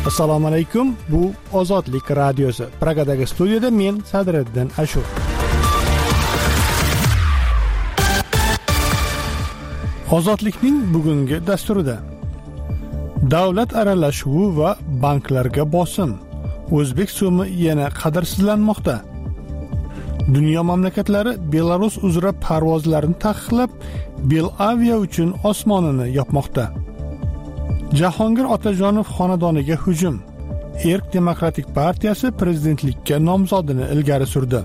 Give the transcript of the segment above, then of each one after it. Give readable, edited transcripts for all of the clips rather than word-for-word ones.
Assalomu alaykum. Bu Ozodlik radiosi. Pragadagi studiyada men Sadriddin Ashur. Ozodlikning bugungi dasturida davlat aralashuvi va banklarga bosim. O'zbek so'mi yana qadrsizlanmoqda. Dunyo mamlakatlari Belarus uzra parvozlarni taqiqlab, Belavia uchun osmonini yopmoqda. Jahongir Otajonov xonadoniga hujum. Erk Demokratik partiyasi prezidentlikka nomzodini ilgari surdi.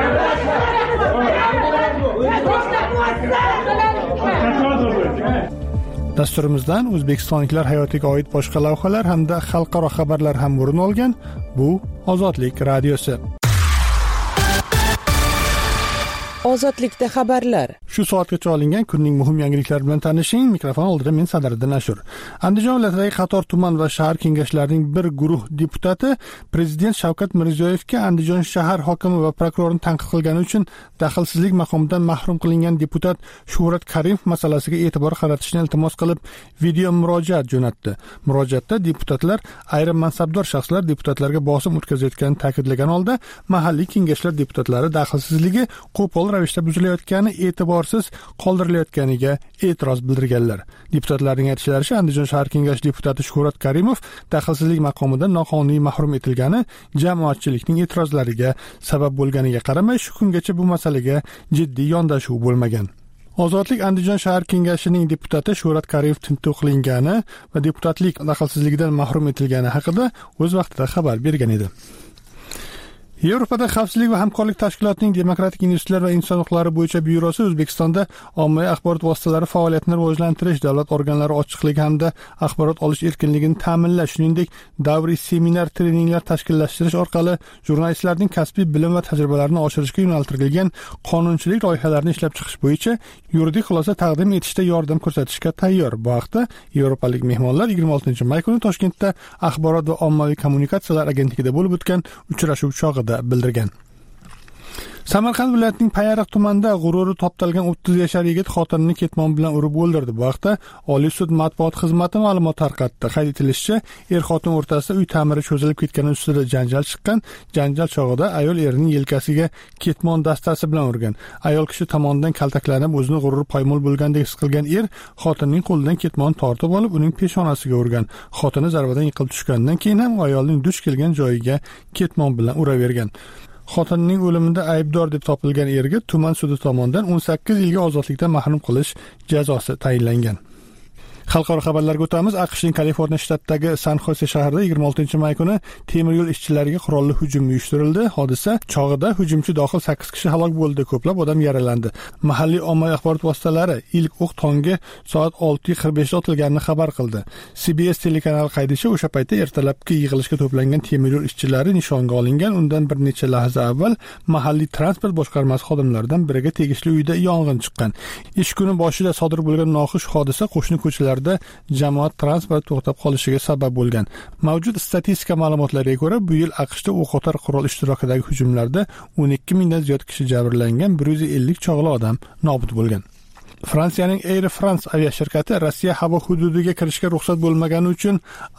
Dasturimizdan o'zbekistonliklar hayotiga oid boshqa lavhalar hamda xalqaro xabarlar ham o'rin olgan. Bu Ozodlik radiosi. Ozodlikda xabarlar. Shu soatgacha olingan kunning muhim yangiliklari bilan tanishing. Mikrofon oldida men Sadriddin Ashur. Andijon viloyatidagi qator tuman va shahar kengashlarining bir guruh deputati Prezident Shavkat Mirziyoyevga Andijon shahar hokimi va prokurorini tanqid qilgani uchun daxlsizlik maqomidan mahrum qilingan deputat Shuhrat Karimov masalasiga e'tibor qaratishni iltimos qilib, video murojaat jo'natdi. Murojaatda deputatlar ayrim mansabdor shaxslar deputatlarga bosim o'tkazayotganini ta'kidlagan holda, mahalliy kengashlar deputatlari daxlsizligi qo'pol ravishda buzilayotgani, e'tiborsiz qoldirilayotganiga e'tiroz bildirganlar. Deputatlarning aytishlaricha, Andijon shahar kengashi deputati Shuhrat Karimov daxlsizlik maqomidan noqonuniy mahrum etilgani jamoatchilikning e'tirozlariga sabab bo'lganiga qaramay, shu kungacha bu masalaga jiddiy yondashuv bo'lmagan. Ozodlik Andijon shahar kengashining deputati Shuhrat Karimov tintuv qilingani va deputatlik daxlsizligidan mahrum etilgani haqida o'z vaqtida xabar bergan edi. Yevropada xavfsizlik va hamkorlik tashkilotining demokratik institutlar va inson huquqlari bo'yicha byurosi O'zbekistonda ommaviy axborot vositalari faoliyatini rivojlantirish, davlat organlari ochiqligi hamda axborot olish erkinligini ta'minlash, shuningdek davriy seminar, treninglar tashkillashtirish orqali jurnalistlarning kasbiy bilim va tajribalarini oshirishga yo'naltirilgan qonunchilik loyihalarini ishlab chiqish bo'yicha yuridik xulosa taqdim etishda yordam ko'rsatishga tayyor. Bu haqda yevropalik mehmonlar 26 may kuni Toshkentda Axborot va ommaviy kommunikatsiyalar agentligida bo'lib o'tgan uchrashuv chog'ida bildirgan. Samarqand viloyatining Payariq tumanida g'ururi toptalgan 30 yashar yigit xotinini ketmon bilan urib o'ldirdi. Bu haqda Oliy sud matbuot xizmati ma'lumot tarqatdi. Qayd etilishicha, er-xotin o'rtasida uy ta'miri cho'zilib ketgani ustida janjal chiqqan. Janjal chog'ida ayol erining yelkasiga ketmon dastasi bilan urgan. Ayol kishi tomonidan kaltaklanib, o'zini g'urur poymol bo'lgandek his qilgan er xotinning qo'lidan ketmon tortib olib, uning peshonasiga urgan. Xotini zarbadan yiqilib tushgandan keyin ham ayolning duch kelgan joyiga ketmon bilan uravergan. Xotinining o'limida aybdor deb topilgan erga tuman sudi tomonidan 18 yilga ozodlikdan mahrum qilish jazosi tayinlangan. Xalqaro xabarlarga o'tamiz. AQShning Kaliforniya shtatidagi San-Xose shahrida 26 may kuni temir yo'l ishchilariga qurolli hujum uyushtirildi. Hodisa chog'ida hujumchi dohil 8 kishi halok bo'ldi, ko'plab odam yaralandi. Mahalliy ommaviy axborot vositalari ilk o'q tongi soat 6:45 da otilganini xabar qildi. CBS telekanali qayd etishicha, o'sha paytda ertalabki yig'ilishga to'plangan temir yo'l ishchilari nishonga olingan. Undan bir necha lahza avval mahalliy transport boshqarmasi xodimlaridan biriga tegishli uyda yong'in chiqqan. Ish kuni boshida sodir bo'lgan noxush hodisa qo'shni ko'chalar jamoat transport to'xtab qolishiga sabab bo'lgan. Mavjud statistika ma'lumotlariga ko'ra, bu yil AQShda o'qotar qurol ishtirokidagi hujumlarda 12 mingdan ziyod kishi jabrlangan, 150 chog'li odam nobud bo'lgan. Fransiyaning Air France aviashirkati Rossiya havo hududiga kirishga ruxsat bo'lmagani uchun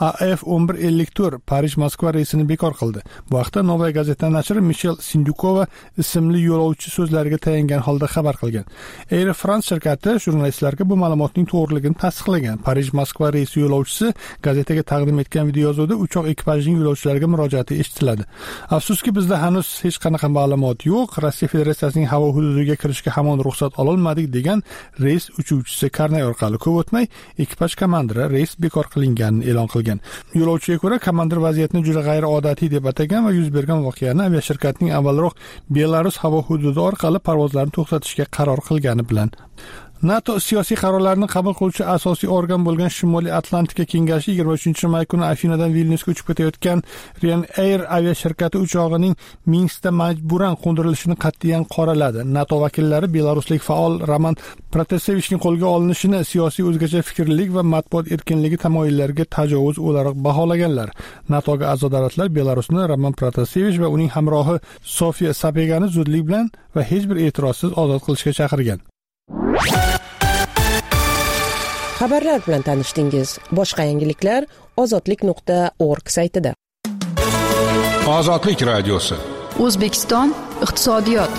AF1154 Parij-Moskva reysini bekor qildi. Bu haqda Novaya Gazeta nashri Michel Sindukova ismli yo'lovchi so'zlariga tayangan holda xabar qilgan. Air France shirkati jurnalistlarga bu ma'lumotning to'g'riligini tasdiqlagan. Parij-Moskva reysi yo'lovchisi gazetaga taqdim etgan videoyozuvda uchoq ekipajining yo'lovchilariga murojaati eshitiladi. Afsuski, bizda hanuz hech qanaqa ma'lumot yo'q. Rossiya Federatsiyasining havo hududiga kirishga hamon ruxsat ololmadik degan reys uchuvchisi Karnay orqali ko'p o'tmay ekipaj komandiri reys bekor qilinganini e'lon qilgan. Yo'lovchiga ko'ra, komandir vaziyatni juda g'ayriodatiy deb atagan va yuz bergan voqeani aviashirkatning avvalroq Belarus havo hududi orqali parvozlarni to'xtatishga qaror qilgani bilan NATO siyosiy qarorlarni qabul qiluvchi asosiy organ bo'lgan Shimoliy Atlantika kengashi 23 may kuni Afinadan Vilnyusga uchib ketayotgan Ryanair aviashirkati uchog'ining Minskda majburan qo'ndirilishini qat'iyan qoraladi. NATO vakillari belaruslik faol Roman Protasevishning qo'lga olinishini siyosiy o'zgacha fikrlilik va matbuot erkinligi tamoyillariga tajovuz o'laroq baholaganlar. NATOga a'zo davlatlar Belarusni Roman Protasevich va uning hamrohi Sofiya Sapegani zudlik bilan va hech bir e'tirozsiz ozod qilishga chaqirgan. xabarlar bilan tanishdingiz. Boshqa yangiliklar ozodlik.org saytida. Ozodlik radiosi. O'zbekiston iqtisodiyot.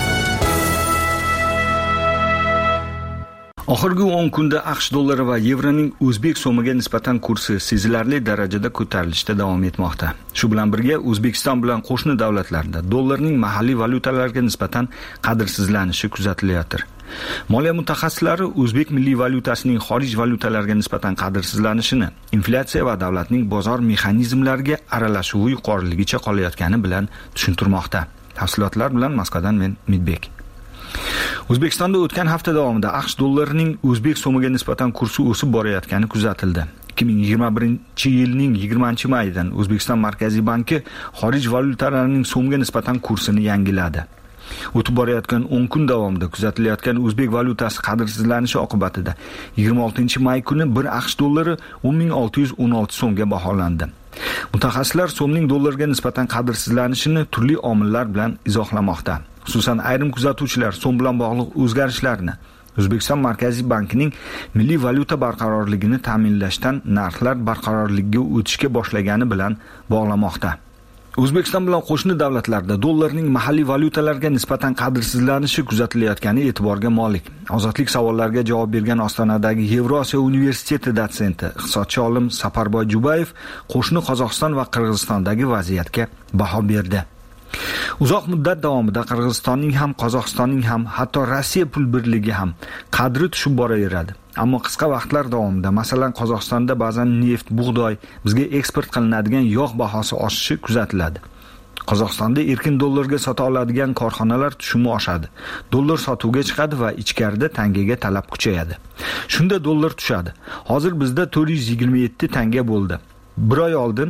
Oxirgi 10 kunda AQSh dollari va yevroning o'zbek so'miga nisbatan kursi sezilarli darajada ko'tarilishda davom etmoqda. Shu bilan birga O'zbekiston bilan qo'shni davlatlarda dollarning mahalliy valyutalarga nisbatan qadrsizlanishi kuzatilayotir. Moliya mutaxassislari o'zbek milliy valyutasining xorij valyutalarga nisbatan qadrsizlanishini inflyatsiya va davlatning bozor mexanizmlariga aralashuvi yuqoriligicha qolayotgani bilan tushuntirmoqda. Tafsilotlar bilan Moskvadan men Midbek. O'zbekistonda o'tgan hafta davomida AQSh dollarining o'zbek so'miga nisbatan kursi o'sib borayotgani kuzatildi. 2021-yilning 20-mayidan O'zbekiston Markaziy banki xorij valyutalarining so'mga nisbatan kursini yangiladi. O'tib borayotgan 10 kun davomida kuzatilayotgan o'zbek valyutasi qadrsizlanishi oqibatida 26-may kuni bir AQSh dollari 10.616 so'mga baholandi. Mutaxassislar so'mning dollarga nisbatan qadrsizlanishini turli omillar bilan izohlamoqda. Xususan ayrim kuzatuvchilar so'm bilan bog'liq o'zgarishlarni O'zbekiston Markaziy bankining milliy valyuta barqarorligini ta'minlashdan narxlar barqarorligiga o'tishga boshlagani bilan bog'lamoqda. O'zbekiston bilan qo'shni davlatlarda dollarning mahalliy valyutalarga nisbatan qadrsizlanishi kuzatilayotgani e'tiborga molik. Ozodlik savollariga javob bergan Ostonadagi Yevrosiyo universiteti dotsenti, iqtisodchi olim Saparboy Jubayev qo'shni Qozog'iston va Qirg'izistondagi vaziyatga baho berdi. Uzoq muddat davomida Qirg'izistonning ham, Qozog'istonning ham, hatto Rossiya pul birligi ham qadri tushib boraveradi. Ammo qisqa vaqtlar davomida, masalan, Qozog'istonda ba'zan neft, bug'doy, bizga eksport qilinadigan yog' bahosi oshishi kuzatiladi. Qozog'istonda erkin dollarga sota oladigan korxonalar tushumi oshadi. Dollar sotuvga chiqadi va ichkarida tangaga talab kuchayadi. Shunda dollar tushadi. Hozir bizda 427 tanga bo'ldi. Bir oy oldin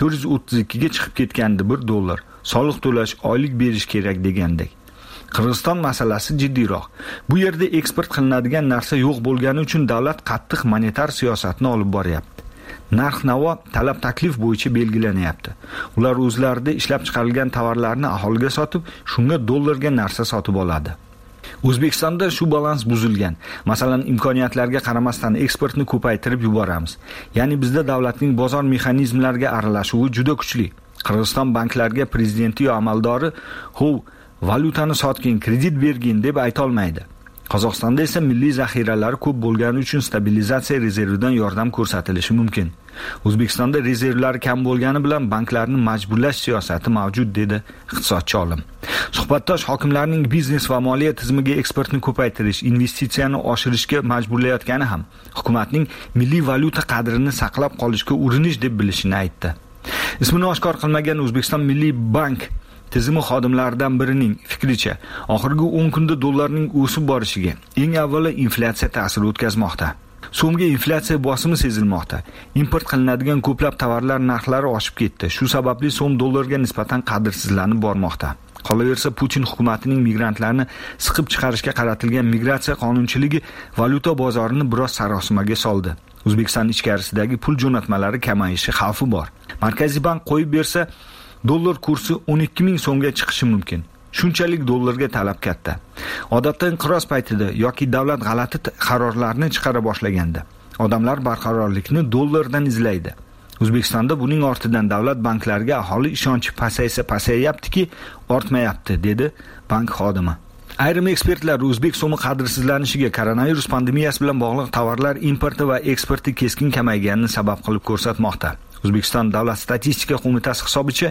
432 ga chiqib ketgandi $1. Soliq to'lash, oylik berish kerak degandek. Qirg'iziston masalasi jiddiyroq. Bu yerda eksport qilinadigan narsa yo'q bo'lgani uchun davlat qattiq monetar siyosatni olib boryapti. Narx-navo talab taklif bo'yicha belgilanyapti. Ular o'zlarida ishlab chiqarilgan tovarlarni aholiga sotib, shunga dollarga narsa sotib oladi. O'zbekistonda shu balans buzilgan. Masalan, imkoniyatlarga qaramasdan eksportni ko'paytirib yuboramiz. Ya'ni bizda davlatning bozor mexanizmlariga aralashuvi juda kuchli. Qirg'iziston banklarga prezidenti yo amaldori "Hov, valyutani sotgin, kredit bergin" deb ayta olmaydi. Qozog'istonda esa milliy zaxiralari ko'p bo'lgani uchun stabilizatsiya rezervidan yordam ko'rsatilishi mumkin. O'zbekistonda rezervlar kam bo'lgani bilan banklarni majburlash siyosati mavjud, dedi iqtisodchi olim. Suhbatdosh hokimlarning biznes va moliya tizimiga eksportni ko'paytirish, investitsiyani oshirishga majburlayotgani ham hukumatning milliy valyuta qadrini saqlab qolishga urinish deb bilishini aytdi. Ismini oshkor qilmagan O'zbekiston Milliy bank tizimi xodimlaridan birining fikricha, oxirgi 10 kunda dollarning o'sib borishiga eng avvalo inflyatsiya ta'sir o'tkazmoqda. So'mga inflyatsiya bosimi sezilmoqda. Import qilinadigan ko'plab tovarlar narxlari oshib ketdi. Shu sababli so'm dollarga nisbatan qadrsizlanib bormoqda. Qolaversa, Putin hukumatining migrantlarni siqib chiqarishga qaratilgan migratsiya qonunchiligi valyuta bozorini biroz sarosimaga soldi. O'zbekiston ichkarisidagi pul jo'natmalari kamayishi xavfi bor. Markaziy bank qo'yib bersa, dollar kursi 12.000 so'mga chiqishi mumkin. Shunchalik dollarga talab katta. Odatda inqiroz paytida yoki davlat g'alati qarorlarni chiqara boshlaganda, odamlar barqarorlikni dollardan izlaydi. O'zbekistonda buning ortidan davlat banklariga aholi ishonchi pasayaptiki, ortmayapti, dedi bank xodimi. Ayrim ekspertlar o'zbek so'mi qadrsizlanishiga koronavirus pandemiyasi bilan bog'liq tovarlar importi va eksporti keskin kamayganini sabab qilib ko'rsatmoqda. O'zbekiston Davlat statistika qo'mitasi hisobicha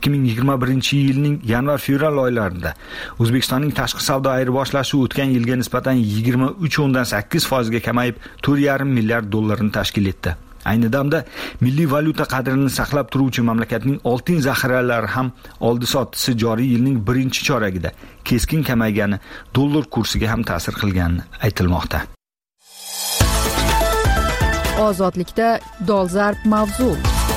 2021-yilning yanvar-fevral oylarida O'zbekistonning tashqi savdo ayirboshlashi o'tgan yilga nisbatan 23.8% ga kamayib, $4.5 milliard dollarni tashkil etdi. Ayni damda milliy valyuta qadrini saqlab turuvchi mamlakatning oltin zaxiralari ham oldi-sotdisi joriy yilning birinchi choragida keskin kamaygani dollar kursiga ham ta'sir qilgani aytilmoqda. Ozodlikda dolzarb mavzu.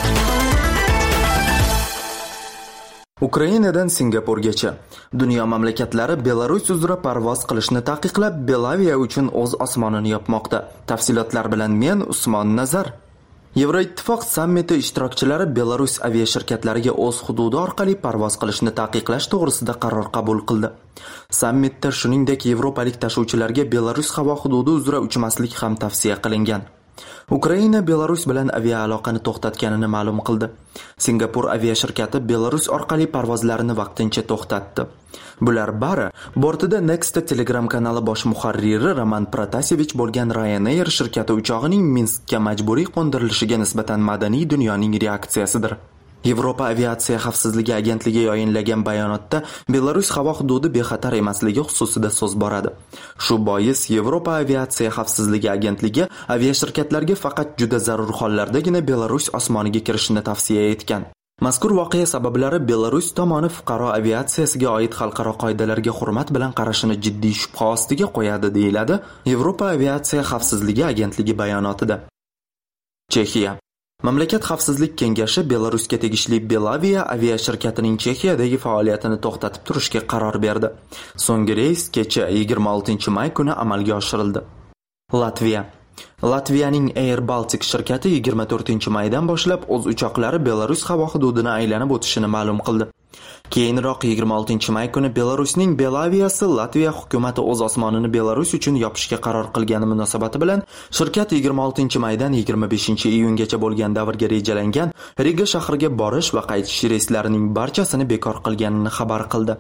Ukrainadan Singapurgacha dunyo mamlakatlari Belarus uzra parvoz qilishni taqiqlab, Belaviya uchun o'z osmonini yopmoqda. Tafsilotlar bilan men Usmon Nazar. Yevroittifoq sammiti ishtirokchilari Belarus aviashirkatlariga o'z hududi orqali parvoz qilishni taqiqlash to'g'risida qaror qabul qildi. Sammitda shuningdek yevropalik tashuvchilarga Belarus havo hududi uzra uchmaslik ham tavsiya qilingan. Ukraina Belarus bilan aviaaloqani to'xtatganini ma'lum qildi. Singapur aviashirkati Belarus orqali parvozlarini vaqtincha to'xtatdi. Bular bari bortida Nexta Telegram kanali bosh muharriri Roman Protasevich bo'lgan Ryanair shirkati uchog'ining Minskka majburiy qo'ndirilishiga nisbatan madaniy dunyoning reaksiyasidir. Yevropa aviatsiya xavfsizligi agentligi yayinlagan bayonotda Belarus havo hududi bexatar emasligi xususida so'z boradi. Shu bois Yevropa aviatsiya xavfsizligi agentligi aviashirkatlarga faqat juda zarur hollardagina Belarus osmoniga kirishni tavsiya etgan. Mazkur voqea sabablari Belarus tomoni fuqaro aviatsiyasiga oid xalqaro qoidalarga hurmat bilan qarashini jiddiy shubha ostiga qo'yadi, deyiladi Yevropa aviatsiya xavfsizligi agentligi bayonotida. Chexiya Mamlakat xavfsizlik kengashi Belarusga tegishli Belavia aviashirkatining Chexiyadagi faoliyatini to'xtatib turishga qaror berdi. So'nggi reys kecha 26-may kuni amalga oshirildi. Latviyaning Air Baltic shirkati 24-maydan boshlab o'z uchoqlari Belarus havo hududini aylanib o'tishini ma'lum qildi. Keyinroq 26-may kuni Belarusning Belaviyasi Latviya hukumatı o'z osmonini Belarus uchun yopishga qaror qilgani munosabati bilan shirkat 26-maydan 25-iyungacha bo'lgan davrga rejalangan Riga shahriga borish va qaytish reyslarining barchasini bekor qilganini xabar qildi.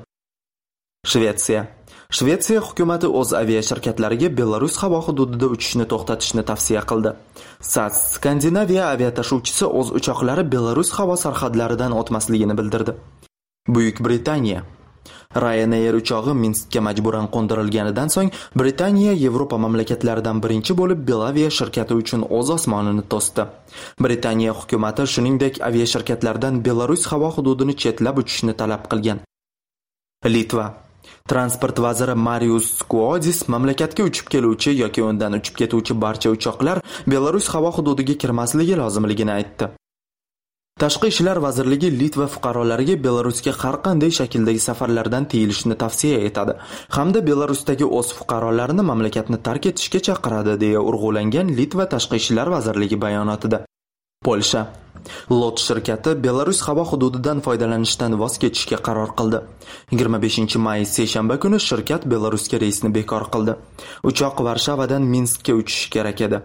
Shvetsiya hukumati o'z aviashirkatlariga Belarus havo hududida uchishni to'xtatishni tavsiya qildi. SAS Skandinaviya aviatashuvchisi o'z uchoqlari Belarus havo sarhadlaridan o'tmasligini bildirdi. Buyuk Britaniya Ryanair uchog'i Minskka majburan qo'ndirilganidan so'ng Britaniya Yevropa mamlakatlaridan birinchi bo'lib Belavia shirkati uchun o'z osmonini to'sdi. Britaniya hukumati shuningdek aviashirkatlardan Belarus havo hududini chetlab uchishni talab qilgan. Litva Transport vaziri Marius Skuodis mamlakatga uchib keluvchi yoki undan uchib ketuvchi barcha uchoqlar Belarus havo hududiga kirmasligi lozimligini aytdi. Tashqi ishlar vazirligi Litva fuqarolariga Belarusga har qanday shakldagi safarlardan tiyilishni tavsiya etadi hamda Belarusdagi o'z fuqarolarini mamlakatni tark etishga chaqiradi, deya urg'ulangan Litva tashqi ishlar vazirligi bayonotida. Polsha Lot shirkati Belarus havo hududidan foydalanishdan voz kechishga qaror qildi. 25-may seshanba kuni shirkat Belarusga reysni bekor qildi. Uchoq Varshavadan Minskka uchishi kerak edi.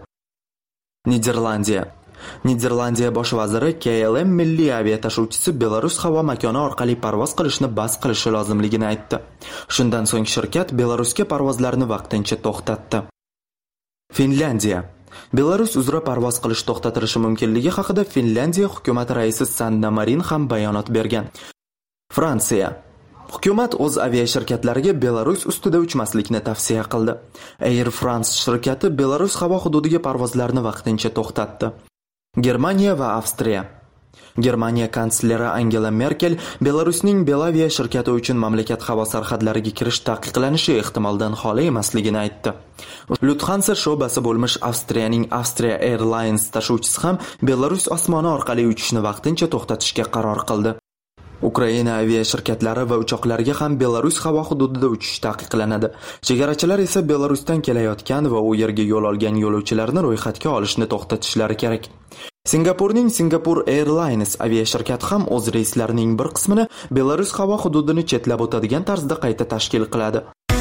Niderlandiya bosh vaziri KLM milliy aviatashuvchisi Belarus havo makoni orqali parvoz qilishni bas qilishi lozimligini aytdi. Shundan so'ng shirkat Belarusga parvozlarni vaqtincha to'xtatdi. Finlandiya Belarus uzra parvoz qilish to'xtatilishi mumkinligi haqida Finlandiya hukumat raisi Sanna Marin ham bayonot bergan. Fransiya Hukumat o'z aviashirkatlariga Belarus ustida uchmaslikni tavsiya qildi. Air France shirkati Belarus havo hududiga parvozlarni vaqtincha to'xtatdi. Germaniya va Avstriya Germaniya kansleri Angela Merkel Belarusning Belavia shirkati uchun mamlakat havo sarhadlariga kirish taqiqlanishi ehtimoldan xoli emasligini aytdi. Lufthansa sho'basi bo'lmish Avstriyaning Austria Airlines tashuvchisi ham Belarus osmoni orqali uchishni vaqtincha to'xtatishga qaror qildi. Ukraina aviashirkatlari va uchoqlariga ham Belarus havo hududida uchish taqiqlanadi. Chegarachilar esa Belarusdan kelayotgan va u yerga yo'l olgan yo'lovchilarni ro'yxatga olishni to'xtatishlari kerak. Singapurning Singapore Airlines aviashirkati ham o'z reyslarining bir qismini Belarus havo hududini chetlab o'tadigan tarzda qayta tashkil qiladi.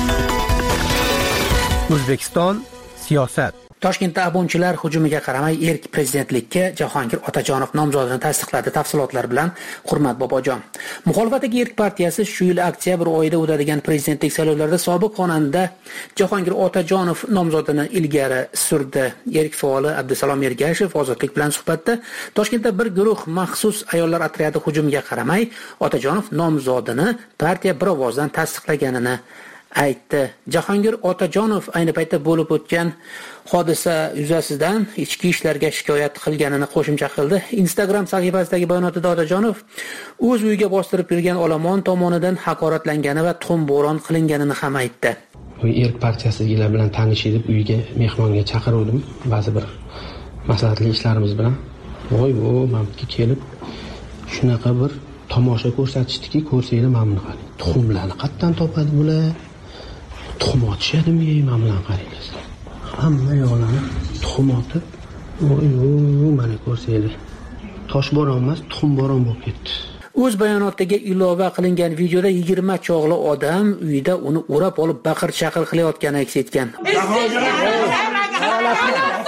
O'zbekiston siyosat. Toshkentda abunchilar hujumiga qaramay erk prezidentlikka Jahongir Otajonov nomzodini tasdiqladi. Tafsilotlar bilan Hurmat Bobojon. Muxolifatdagi erk partiyasi shu yil oktyabr oyida o'tadigan prezidentlik saylovlarida sobiq xonanda Jahongir Otajonov nomzodini ilgari surdi. Erk faoli Abdusalom Ergashev Ozodlik bilan suhbatda Toshkentda bir guruh maxsus ayollar otryadi hujumiga qaramay Otajonov nomzodini partiya bir ovozdan tasdiqlaganini aytdi. Jahongir Otajonov ayni paytda bo'lib o'tgan hodisa yuzasidan ichki ishlarga shikoyat qilganini qo'shimcha qildi. Instagram sahifasidagi bayonotida Otajonov o'z uyiga bostirib kirgan olomon tomonidan haqoratlangani va tuxum bo'ron qilinganini ham aytdi. Erk partiyasidagilar bilan tanish edib uyiga mehmonga chaqirdim. Ba'zi bir maslahatli ishlarimiz bilan mamlakatga kelib shunaqa bir tomosha ko'rsatishdiki, ko'rsanglar mamnun qiling. Tuxumlarni qayerdan topadi bular? Tuxum otishadimi bilan qaraysiz. Hamma yo'lini tuxum otib, mana ko'rsanglar. Tosh bo'ron emas, tuxum bo'ron bo'lib ketdi. O'z bayonotiga ilova qilingan videoda 20 chog'li odam uyida uni o'rab olib baqir-chaqir qilayotgani aks etgan.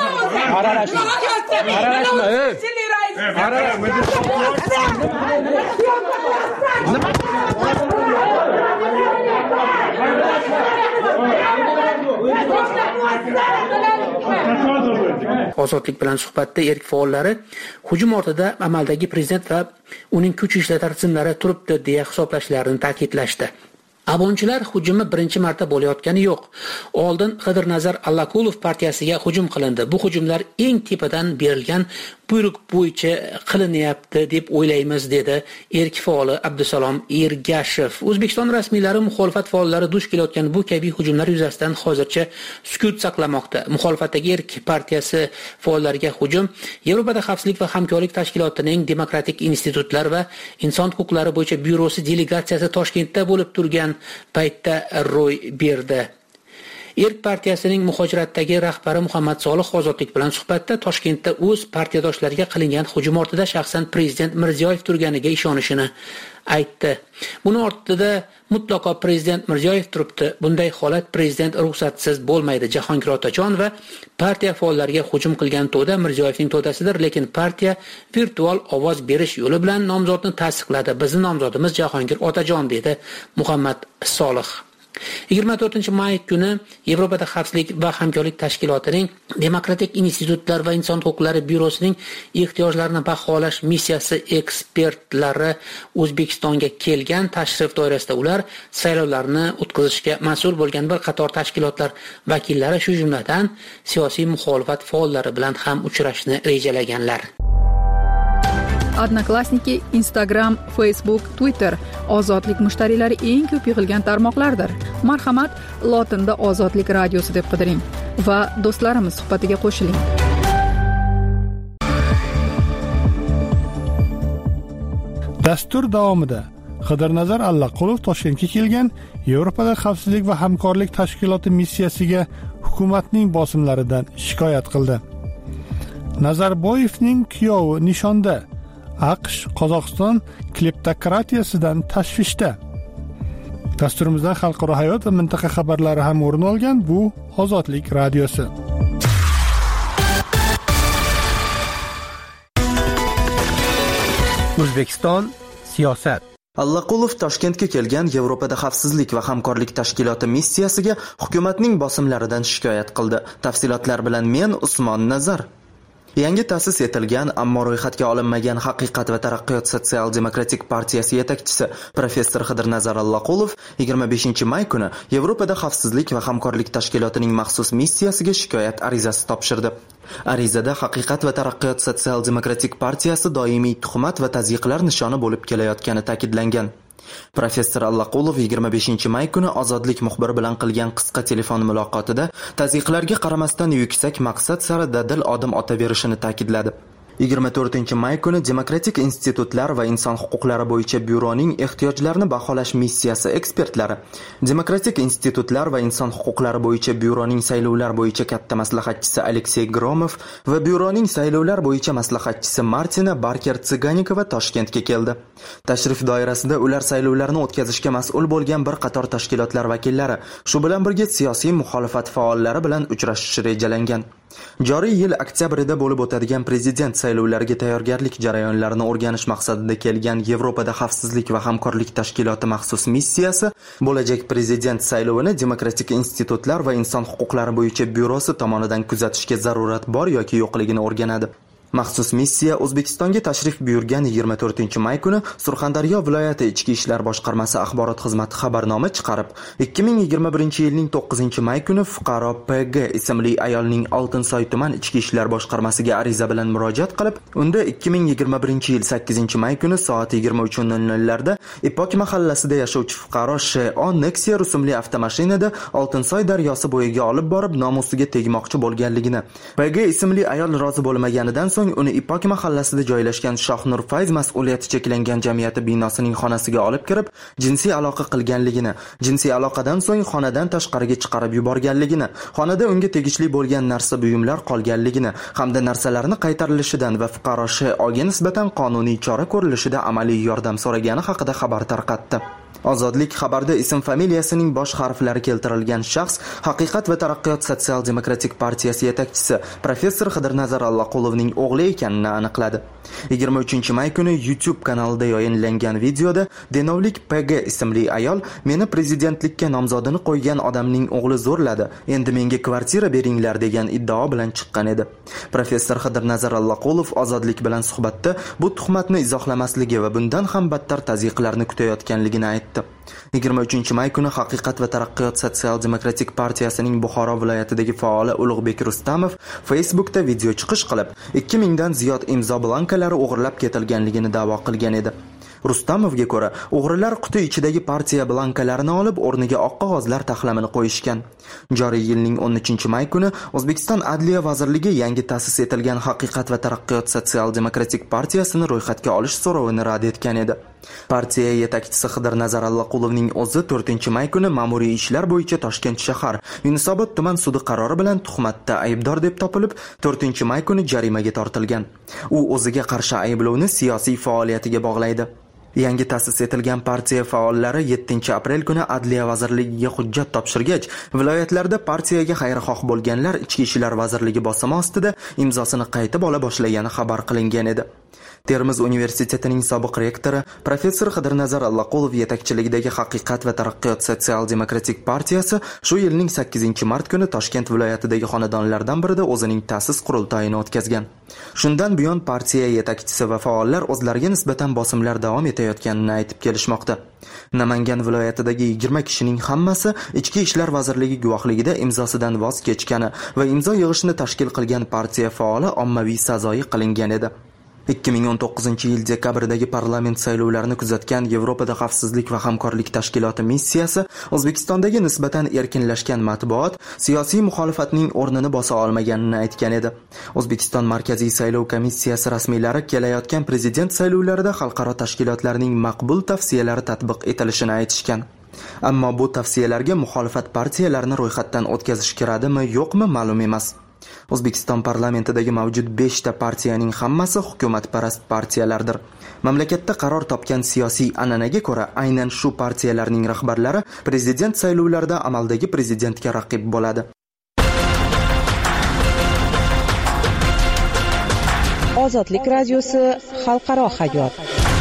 Ozodlik bilan suhbatda erk faollari hujum ortida amaldagi prezident va uning kuch ishlatar tizimlari turibdi deya hisoblashlarini ta'kidlashdi. Abonchilar hujumi birinchi marta bo'layotgani yo'q. Oldin Xidirnazar Allaqulov partiyasiga hujum qilindi. Bu hujumlar eng tepadan berilgan buyruq bo'yicha qilinyapti deb o'ylaymiz, dedi erk faoli Abdusalom Ergashev. O'zbekiston rasmiylari muxolifat faollari duch kelayotgan bu kabi hujumlar yuzasidan hozircha sukut saqlamoqda. Muxolifatdagi erk partiyasi faollariga hujum Yevropada xavfsizlik va hamkorlik tashkilotining demokratik institutlar va inson huquqlari bo'yicha byurosi delegatsiyasi Toshkentda bo'lib turgan paytda ro'y berdi. Erk partiyasining muhojiratdagi rahbari Muhammad Solih Ozodlik bilan suhbatda Toshkentda o'z partiyadoshlariga qilingan hujum ortida shaxsan prezident Mirziyoyev turganiga ishonishini aytdi. Buni ortida mutlaqo prezident Mirziyoyev turibdi. Bunday holat prezident ruxsatsiz bo'lmaydi. Jahongir Otajon va partiya faollariga hujum qilgan to'da Mirziyoyevning to'dasidir, lekin partiya virtual ovoz berish yo'li bilan nomzodni tasdiqladi. Bizning nomzodimiz Jahongir Otajon, dedi Muhammad Solih. 24-may kuni Yevropada xavfsizlik va hamkorlik tashkilotining demokratik institutlar va inson huquqlari byurosining ehtiyojlarini baholash missiyasi ekspertlari O'zbekistonga kelgan. Tashrif doirasida ular saylovlarni o'tkazishga mas'ul bo'lgan bir qator tashkilotlar vakillari, shu jumladan siyosiy muxolifat faollari bilan ham uchrashni rejalaganlar. Odnoklassniki, Instagram, Facebook, Twitter ozodlik mushtariylari eng ko'p yig'ilgan tarmoqlardir. Marhamat, lotinda Ozodlik radiosi deb qidiring va do'stlarimiz suhbatiga qo'shiling. Dastur davomida Xidirnazar Allaqulov Toshkentga kelgan. Yevropada xavfsizlik va hamkorlik tashkiloti missiyasiga hukumatning bosimlaridan shikoyat qildi. Nazarboyevning kuyovi nishonda. AQSh Qozog'iston kleptokratiyasidan tashvishda. Dasturimizdan xalqaro hayot va mintaqa xabarlari ham o'rin olgan. Bu Ozodlik radiosi. O'zbekiston siyosat. Allaqulov Toshkentga kelgan Yevropada xavfsizlik va hamkorlik tashkiloti missiyasiga hukumatning bosimlaridan shikoyat qildi. Tafsilotlar bilan men Usmon Nazar. Yangi ta'sis etilgan, ammo ro'yxatga olinmagan Haqiqat va taraqqiyot sotsial-demokratik partiyasi yetakchisi professor Xidirnazar Allaqulov 25-may kuni Yevropada xavfsizlik va hamkorlik tashkilotining maxsus missiyasiga shikoyat arizasi topshirdi. Arizada Haqiqat va taraqqiyot sotsial-demokratik partiyasi doimiy tuhmat va tazyiqlar nishoni bo'lib kelayotgani ta'kidlangan. Professor Allaqulov 25-may kuni Ozodlik muxbiri bilan qilgan qisqa telefon muloqotida tazyiqlarga qaramasdan yuksak maqsad sari dadil odim otaverishini ta'kidladi. 24-may kuni Demokratik institutlar va inson huquqlari bo'yicha byuroning ehtiyojlarini baholash missiyasi ekspertlari, Demokratik institutlar va inson huquqlari bo'yicha byuroning saylovlar bo'yicha katta maslahatchisi Aleksey Gromov va byuroning saylovlar bo'yicha maslahatchisi Martina Barker-Tsiganikova Toshkentga keldi. Tashrif doirasida ular saylovlarni o'tkazishga mas'ul bo'lgan bir qator tashkilotlar vakillari, shu bilan birga siyosiy muxolifat faollari bilan uchrashish rejalangan. Joriy yil oktyabrida bo'lib o'tadigan prezident saylovlariga tayyorgarlik jarayonlarini o'rganish maqsadida kelgan Yevropada xavfsizlik va hamkorlik tashkiloti maxsus missiyasi bo'lajak prezident saylovini Demokratik institutlar va inson huquqlari bo'yicha byurosi tomonidan kuzatishga zarurat bor yoki yo'qligini o'rganadi. Maxsus missiya O'zbekistonga tashrif buyurgan 24-may kuni Surxondaryo viloyati Ichki ishlar boshqarmasi axborot xizmati xabarnoma chiqarib, 2021-yilning 9-may kuni fuqaro PG ismli ayolning Oltinsoy tuman Ichki ishlar boshqarmasiga ariza bilan murojaat qilib, unda 2021-yil 8-may kuni soat 23:00larda Ipok mahallasida yashovchi fuqaro Sh.O. Nexia rusumli avtomashinada Oltinsoy daryosi bo'yiga olib borib nomusiga tegmoqchi bo'lganligini, PG ismli ayol rozi bo'lmaganidan so'ng uni Ipok mahallasida joylashgan Shohnur Fayz mas'uliyati cheklangan jamiyati binosining xonasiga olib kirib, jinsiy aloqa qilganligini, jinsiy aloqadan so'ng xonadan tashqariga chiqarib yuborganligini, xonada unga tegishli bo'lgan narsa buyumlar qolganligini hamda narsalarni qaytarilishidan va fuqaro Sh.O.ga nisbatan qonuniy chora ko'rilishida amaliy yordam so'ragani haqida xabar tarqatdi. Ozodlik xabarda ism familiyasining bosh harflari keltirilgan shaxs Haqiqat va taraqqiyot sotsial-demokratik partiyasi yetakchisi professor Xidirnazar Allaqulovning o'g'li ekanini aniqladi. 23-may kuni YouTube kanalida yayınlangan videoda Denovlik PG ismli ayol meni prezidentlikka nomzodini qo'ygan odamning o'g'li zo'rladi, endi menga kvartira beringlar degan iddao bilan chiqqan edi. Professor Xidirnazar Allaqulov Ozodlik bilan suhbatda bu tuhmatni izohlamasligi va bundan ham battar tazyiqlarni kutayotganligini aytdi. 23-may kuni Haqiqat va taraqqiyot sotsial-demokratik partiyasining Buxoro viloyatidagi faoli Ulug'bek Rustamov Facebookda video chiqish qilib, 2000 dan ziyod imzo blankalari o'g'irlab ketilganligini da'vo qilgan edi. Rustamovga ko'ra, o'g'rilar quti ichidagi partiya blankalarini olib, o'rniga oq qog'ozlar taxlamini qo'yishgan. Joriy yilning 13-may kuni O'zbekiston Adliya vazirligi yangi ta'sis etilgan Haqiqat va taraqqiyot sotsial-demokratik partiyasini ro'yxatga olish so'rovini rad etgan edi. Partiya yetakchisi Xidirnazar Allaqulovning o'zi 4-may kuni ma'muriy ishlar bo'yicha Toshkent shahar Yunusobod tuman sudi qarori bilan tuhmatda aybdor deb topilib, 4-may kuni jarimaga tortilgan. U o'ziga qarshi ayblovni siyosiy faoliyatiga bog'laydi. Yangi ta'sis etilgan partiya faollari 7-aprel kuni Adliya vazirligiga hujjat topshirgach, viloyatlarda partiyaga xayrixoh bo'lganlar Ichki ishlar vazirligi bosimi ostida imzosini qaytib ola boshlagani xabar qilingan edi. Termiz universitetining sobiq rektori professor Xidirnazar Allaqulov yetakchiligidagi Haqiqat va taraqqiyot sotsial-demokratik partiyasi shu yilning 8-mart kuni Toshkent viloyatidagi xonadonlardan birida o'zining ta'sis qurultoyini o'tkazgan. Shundan buyon partiya yetakchisi va faollar o'zlariga nisbatan bosimlar davom etayotganini aytib kelishmoqda. Namangan viloyatidagi 20 kishining hammasi Ichki ishlar vazirligi guvohligida imzosidan voz kechgani va imzo yig'ishni tashkil qilgan partiya faoli ommaviy sazoyi qilingan edi. 2019-yil dekabrdagi parlament saylovlarini kuzatgan Yevropada xavfsizlik va hamkorlik tashkiloti missiyasi O'zbekistondagi nisbatan erkinlashgan matbuot siyosiy muxolifatning o'rnini bosa olmaganini aytgan edi. O'zbekiston Markaziy saylov komissiyasi rasmiylari kelayotgan prezident saylovlarida xalqaro tashkilotlarning maqbul tavsiyalari tatbiq etilishini aytishgan. Ammo bu tavsiyalarga muxolifat partiyalarini ro'yxatdan o'tkazish kiradimi, yo'qmi ma'lum emas. O'zbekiston parlamentidagi mavjud 5 ta partiyaning hammasi hukumatparast partiyalardir. Mamlakatda qaror topgan siyosiy an'anaga ko'ra, aynan shu partiyalarning rahbarlari prezident saylovlarida amaldagi prezidentga raqib bo'ladi. Ozodlik radiosi xalqaro hayot.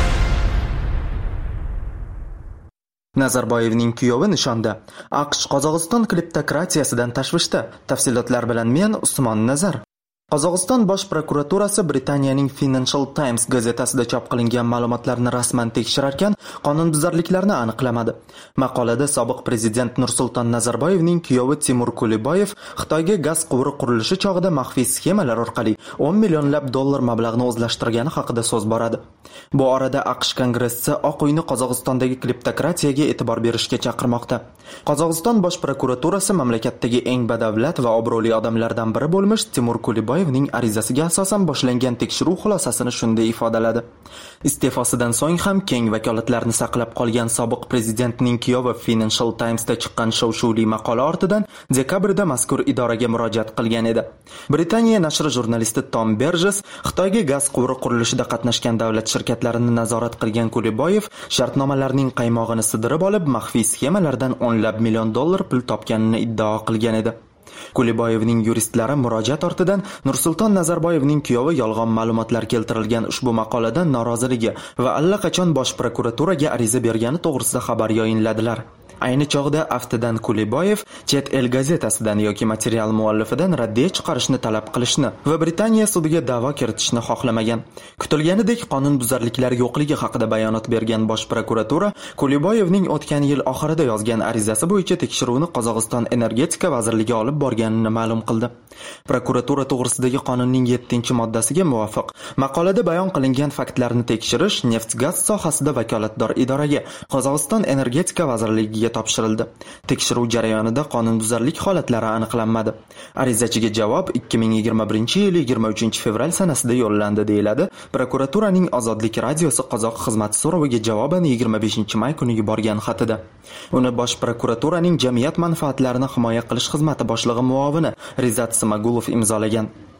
Nazarboyevning kuyovi nishonda. AQSh Qozog'iston kleptokratiyasidan tashvishda. Tafsilotlar bilan men Usmon Nazar. Qozog'iston bosh prokuraturasi Britaniyaning Financial Times gazetasida chop qilingan ma'lumotlarni rasman tekshirarkan, qonunbuzarliklarni aniqlamadi. Maqolada sobiq prezident Nursulton Nazarboyevning kuyovi Timur Kuliboyev Xitoyga gaz quvuri qurilishi chog'ida maxfiy sxemalar orqali 10 millionlab dollar mablag'ni o'zlashtirgani haqida so'z boradi. Bu orada AQSh Kongressi Oq uyni Qozog'istondagi kleptokratiyaga e'tibor berishga chaqirmoqda. Qozog'iston bosh prokuraturasi mamlakatdagi eng badavlat va obro'li odamlardan biri bo'lmish Timur Kuliboyevning arizasiga asosan boshlangan tekshiruv xulosasini shunday ifodaladi. Iste'fosidan so'ng ham keng vakolatlarni saqlab qolgan sobiq prezidentning kuyovi Financial Timesda chiqqan shov-shuvli maqola ortidan dekabrda mazkur idoraga murojaat qilgan edi. Britaniya nashri jurnalisti Tom Berges Xitoyga gaz quvuri qurilishida qatnashgan davlat shirkatlarini nazorat qilgan Kuliboyev shartnomalarning qaymog'ini sidirib olib, maxfiy sxemalardan o'nlab million dollar pul topganini iddao qilgan edi. Kuliboyevning yuristlari murojaat ortidan Nursulton Nazarboyevning kuyovi yolg'on ma'lumotlar keltirilgan ushbu maqoladan noroziligi va allaqachon bosh prokuraturaga ariza bergani to'g'risida xabar yo'inladilar. Ayni chog'da aftidan Kuliboyev Chet el gazetasidan yoki material muallifidan raddiya chiqarishni talab qilishni va Britaniya sudiga da'vo kiritishni xohlamagan. Kutilganidek qonunbuzarliklar yo'qligi haqida bayonot bergan bosh prokuratura Kuliboyevning o'tgan yil oxirida yozgan arizasi bo'yicha tekshiruvni Qozog'iston energetika vazirligi olib borganini ma'lum qildi. Prokuratura to'g'risidagi qonunning 7-moddasiga muvofiq maqolada bayon qilingan faktlarni tekshirish neft-gaz sohasida vakolatdor idoraga Qozog'iston energetika vazirligiga topshirildi. Tekshiruv jarayonida qonunbuzarlik holatlari aniqlanmadi. Arizachiga javob 2021-yil 23 fevral sanasida yo'llandi deyiladi. Prokuraturaning Ozodlik radiosi qozoq xizmati so'roviga javoban 25-may kuni yuborgan xatida. Uni bosh prokuraturaning jamiyat manfaatlarini himoya qilish xizmati boshlig'i muovini Rizat Smagulov imzolagan.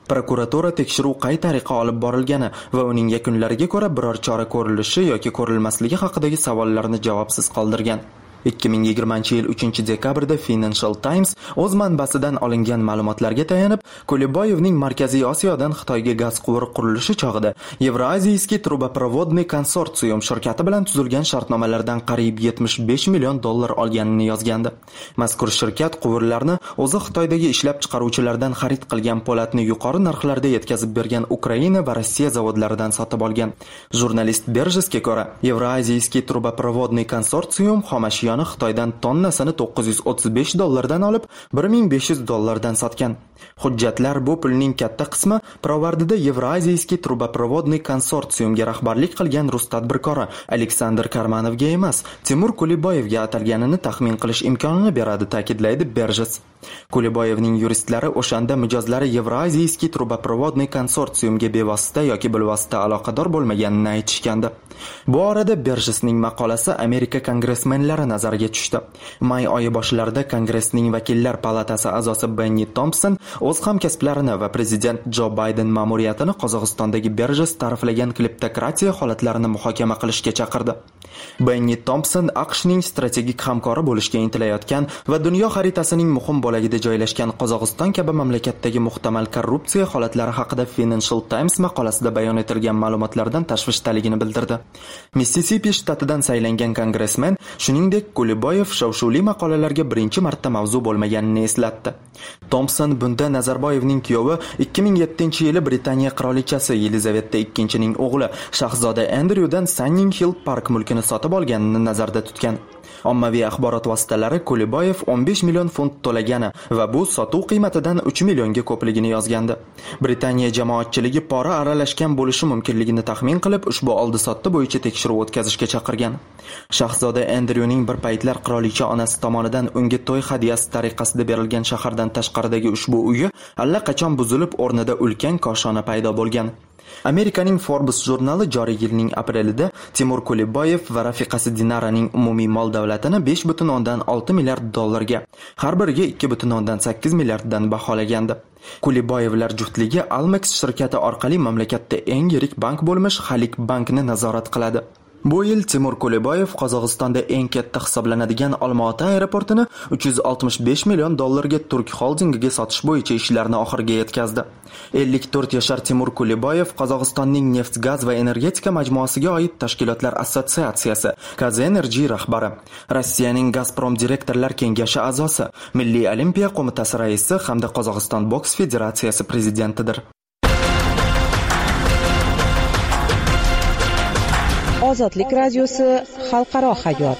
Prokuratura tekshiruv qay tariqa olib borilgani va uning yakunlariga ko'ra biror chora ko'rilishi yoki ko'rilmasligi haqidagi savollarni javobsiz qoldirgan. 2020-yil 3-dekabrda Financial Times o'z manbasidan olingan ma'lumotlarga tayanib, Kuliboyevning Markaziy Osiyodan Xitoyga gaz quvuri qurilishi chog'ida Евразийский трубопроводный konsorsium shirkati bilan tuzilgan shartnomalardan qariyb $75 million olganini yozgandi. Mazkur shirkat quvurlarni o'zi Xitoydagi ishlab chiqaruvchilardan xarid qilgan po'latni yuqori narxlarda yetkazib bergan Ukraina va Rossiya zavodlaridan sotib olgan. Jurnalist Berjesga ko'ra, Евразийский трубопроводный konsorsium xomashyo Xitoydan tonnasini $935 olib, $1500 sotgan. Hujjatlar bu pulning katta qismi Pirovardida Евразийский трубопроводный konsorsiumga rahbarlik qilgan rus tadbirkori Aleksandr Karmanovga emas, Timur Kuliboyevga atalganini taxmin qilish imkonini beradi, ta'kidlaydi Berjes. Kuliboyevning yuristlari o'shanda mijozlari Евразийский трубопроводный konsorsiumga bevosita yoki bilvosita aloqador bo'lmaganini aytishgandi. Bu orada Berjesning maqolasi Amerika kongressmenlari nazariga tushdi. May oyi boshlarida Kongressning vakillar palatasi a'zosi Benny Thompson o'z hamkasblarini va prezident Jo Bayden ma'muriyatini Qozog'istondagi Berjes ta'riflagan kleptokratiya holatlarini muhokama qilishga chaqirdi. Benny Thompson AQShning strategik hamkori bo'lishga intilayotgan va dunyo xaritasining muhim bo'lagida joylashgan Qozog'iston kabi mamlakatdagi muhtamal korrupsiya holatlari haqida Financial Times maqolasida bayon etilgan ma'lumotlardan tashvishdaligini bildirdi. Missisipi shtatidan saylangan kongressmen shuningdek Kuliboyev shov-shuvli maqolalarga birinchi marta mavzu bo'lmaganini eslatdi. Thompson bunda Nazarboyevning kuyovi 2007-yili Britaniya qirolichasi Yelizaveta II-ning o'g'li shahzoda Andrewdan Sunning Hill Park mulkini sotib olganini nazarda tutgan. Ommaviy axborot vositalari Kuliboyev 15 million funt to'lagani va bu sotuv qiymatidan 3 millionga ko'pligini yozgandi. Britaniya jamoatchiligi pora aralashgan bo'lishi mumkinligini taxmin qilib, ushbu oldi-sotdi bo'yicha tekshiruv o'tkazishga chaqirgan. Shahzoda Andrewning bir paytlar qirolicha onasi tomonidan unga to'y hadyasi tariqasida berilgan shahardan tashqaridagi ushbu uyi allaqachon buzilib, o'rnida ulkan koshona paydo bo'lgan. Amerikaning Forbes jurnali joriy yilning aprelida Timur Kuliboyev va rafiqasi Dinaraning umumiy mol davlatini $5.6 milliard ga, har biriga $2.8 milliarddan baholagandi. Kuliboyevlar juftligi Almex shirkati orqali mamlakatda eng yirik bank bo'lmish Xalik bankni nazorat qiladi. Bu yil Timur Kuliboyev Qozog'istonda eng katta hisoblanadigan Olma-ota aeroportini $365 million ga Turk holdingiga sotish bo'yicha ishlarni oxiriga yetkazdi. 54 yashar Timur Kuliboyev Qozog'istonning neft, gaz va energetika majmuasiga oid tashkilotlar assotsiatsiyasi Kazenergy rahbari, Rossiyaning Gazprom direktorlar kengashi a'zosi, Milliy olimpiya qo'mitasi raisi hamda Qozog'iston boks federatsiyasi prezidentidir. Ozodlik radiosi xalqaro hayot.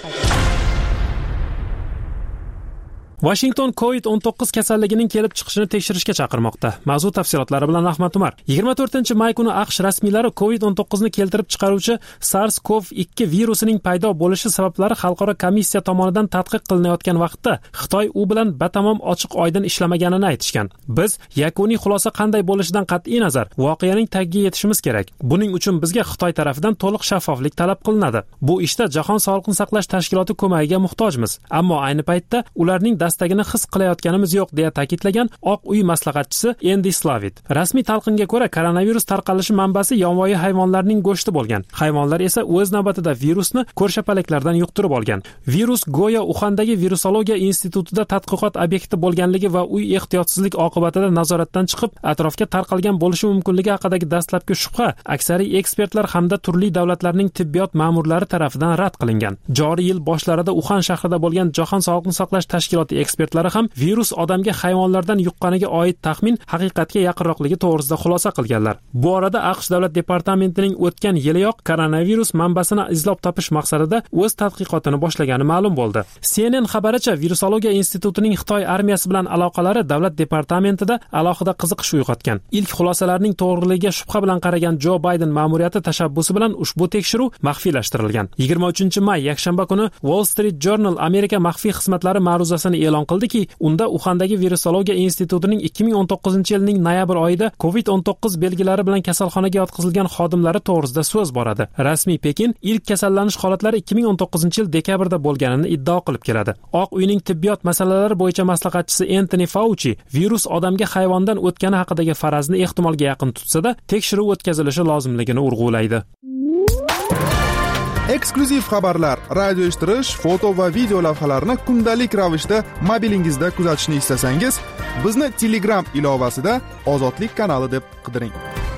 Washington COVID-19 kasalligining kelib chiqishini tekshirishga chaqirmoqda. Mavzu tafsilotlari bilan Ahmad Umar. 24-may kuni AQSh rasmiylari COVID-19 ni keltirib chiqaruvchi SARS-CoV-2 virusining paydo bo'lishi sabablari xalqaro komissiya tomonidan tadqiq qilinayotgan vaqtda Xitoy u bilan batamom ochiq oydin ishlamaganini aytishgan. Biz yakuniy xulosa qanday bo'lishidan qat'iy nazar voqeaning tagiga yetishimiz kerak. Buning uchun bizga Xitoy tarafidan to'liq shaffoflik talab qilinadi. Bu ishda Jahon sog'liqni saqlash tashkiloti ko'magiga muhtojmiz. Ammo ayni paytda ularning dastagini his qilayotganimiz yo'q, deya ta'kidlagan Oq uy maslahatchisi Andy Slavitt. Rasmiy talqinga ko'ra koronavirus tarqalishi manbasi yovvoyi hayvonlarning go'shti bo'lgan. Hayvonlar esa o'z navbatida virusni ko'rshapalaklardan yuqtirib olgan. Virus go'yo Uxandagi virusologiya institutida tadqiqot obyekti bo'lganligi va uy ehtiyotsizlik oqibatida nazoratdan chiqib atrofga tarqalgan bo'lishi mumkinligi haqidagi dastlabki shubha aksariy ekspertlar hamda turli davlatlarning tibbiyot ma'murlari tomonidan rad qilingan. Joriy yil boshlarida Uxan shahrida bo'lgan Jahon sog'liqni saqlash tashkiloti ekspertlari ham virus odamga hayvonlardan yuqqaniga oid taxmin haqiqatga yaqinroqligi to'g'risida xulosa qilganlar. Bu orada AQSh davlat departamentining o'tgan yiliyoq koronavirus manbasini izlab topish maqsadida o'z tadqiqotini boshlagani ma'lum bo'ldi. CNN xabaricha virusologiya institutining Xitoy armiyasi bilan aloqalari davlat departamentida alohida qiziqish uyg'otgan. Ilk xulosalarning to'g'riligiga shubha bilan qaragan Jo Bayden ma'muriyati tashabbusi bilan ushbu tekshiruv maxfiylashtirilgan. 23-may yakshanba kuni Wall Street Journal Amerika maxfiy xizmatlari ma'ruzasini e'lon e'lon qildiki, unda Uxandagi virusologiya institutining 2019-yilning noyabr oyida COVID-19 belgilari bilan kasalxonaga yotqizilgan xodimlari to'g'risida so'z boradi. Rasmiy Pekin ilk kasallanish holatlari 2019-yil dekabrda bo'lganini iddao qilib keladi. Oq uyning tibbiyot masalalari bo'yicha maslahatchisi Anthony Fauci virus odamga hayvondan o'tgani haqidagi farazni ehtimolga yaqin tutsa-da, tekshiruv o'tkazilishi lozimligini urg'ulaydi. Eksklyuziv xabarlar, radio eshittirish, foto va video lavhalarni kundalik ravishda mobilingizda kuzatishni istasangiz, bizni Telegram ilovasida Ozodlik kanali deb qidiring.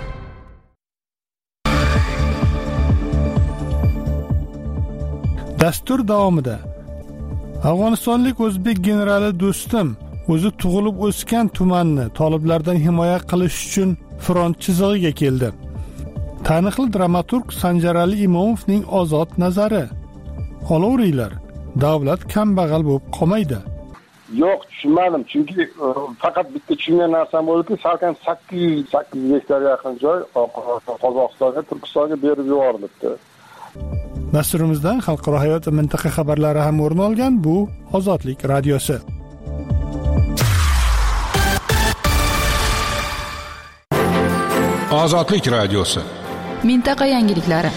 Dastur davomida Afg'onistonlik o'zbek generali Do'stim o'zi tug'ilib o'sgan tumanni toliblardan himoya qilish uchun front chizig'iga keldi. Taniqli dramaturg Sanjarali Imomovning ozod nazari. Olovringlar, davlat kambag'al bo'lib qolmaydi. Yo'q, tushunmadim. Chunki faqat bitta tushungan narsam bo'ldiki, salkam 800 gektar yaqin joy Qozog'istonga, Turkistonga berib yuborilibdi. Dasturimizdan xalqaro hayot va mintaqa xabarlari ham o'rin olgan bu Ozodlik radiosi. Ozodlik radiosi. Mintaqa yangiliklari.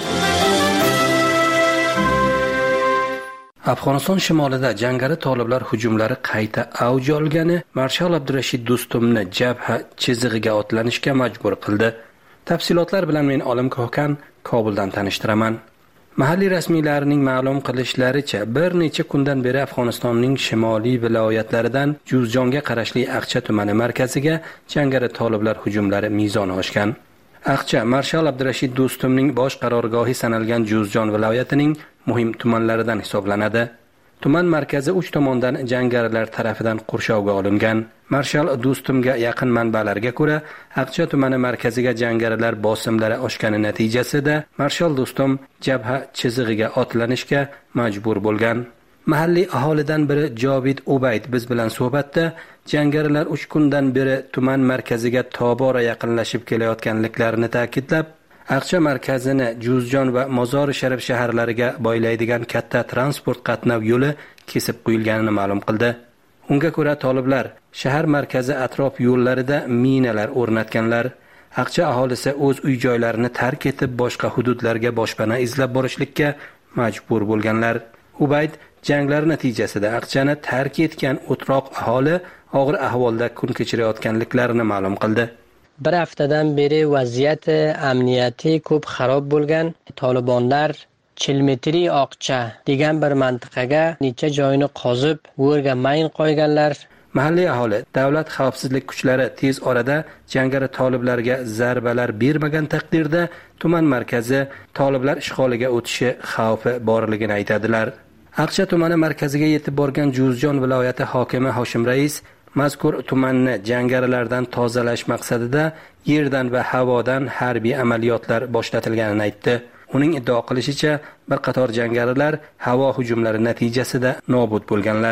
Afg'oniston shimolida jangari toliblar hujumlari qayta avj olgani Marshal Abdurashid Do'stumni jabha chizig'iga otlanishga majbur qildi. Tafsilotlar bilan men Olim Ko'kan Kobuldan tanishtiraman. Mahalliy rasmiylarning ma'lum qilishlaricha, bir necha kundan beri Afg'onistonning shimoliy viloyatlaridan Juzjonga qarashli Aqcha tumani markaziga jangari toliblar hujumlari mezoni oshgan. Aqcha Marshal Abdurashid Do'stumning bosh qarorgohi sanalgan Juzjon viloyatining muhim tumanlaridan hisoblanadi. Tuman markazi 3 tomondan jangarilar tarafidan qurshovga olingan. Marshal Do'stumga yaqin manbalarga ko'ra, Aqcha tumani markaziga jangarilar bosimlari oshgani natijasida Marshal Do'stum jabha chizig'iga otlanishga majbur bo'lgan. Mahalliy aholidan biri Jovid Ubayd biz bilan suhbatda jangarilar 3 kundan beri tuman markaziga tobora yaqinlashib kelayotganliklarini ta'kidlab, Aqcha markazini Juzjon va Mozori Sharif shaharlariga boylaydigan katta transport qatnov yo'li kesib qo'yilganini ma'lum qildi. Unga ko'ra toliblar shahar markazi atrof yo'llarida minalar o'rnatganlar. Aqcha aholisi o'z uy-joylarini tark etib boshqa hududlarga boshpana izlab borishlikka majbur bo'lganlar. Ubayd janglar natijasida Aqchani tark etgan o'troq aholi og'ir ahvolda kun kechirayotganliklarini ma'lum qildi. Bir haftadan beri vaziyat amniyati ko'p xarob bo'lgan. Tolibonlar Chilmetri Oqcha degan bir mintaqaga necha joyini qozib, o'rga mayin qo'yganlar. Mahalliy aholi davlat xavfsizlik kuchlari tez orada jangari toliblarga zarbalar bermagan taqdirda tuman markazi toliblar ishg'oliga o'tishi xavfi borligini aytadilar. Aqcha tumani markaziga yetib borgan Juzjon viloyati hokimi Hoshim Rais mazkur tumanni jangarilardan tozalash maqsadida yerdan va havodan harbiy amaliyotlar boshlatilganini aytdi. Uning iddao qilishicha, bir qator jangarilar havo hujumlari natijasida nobud bo'lganlar.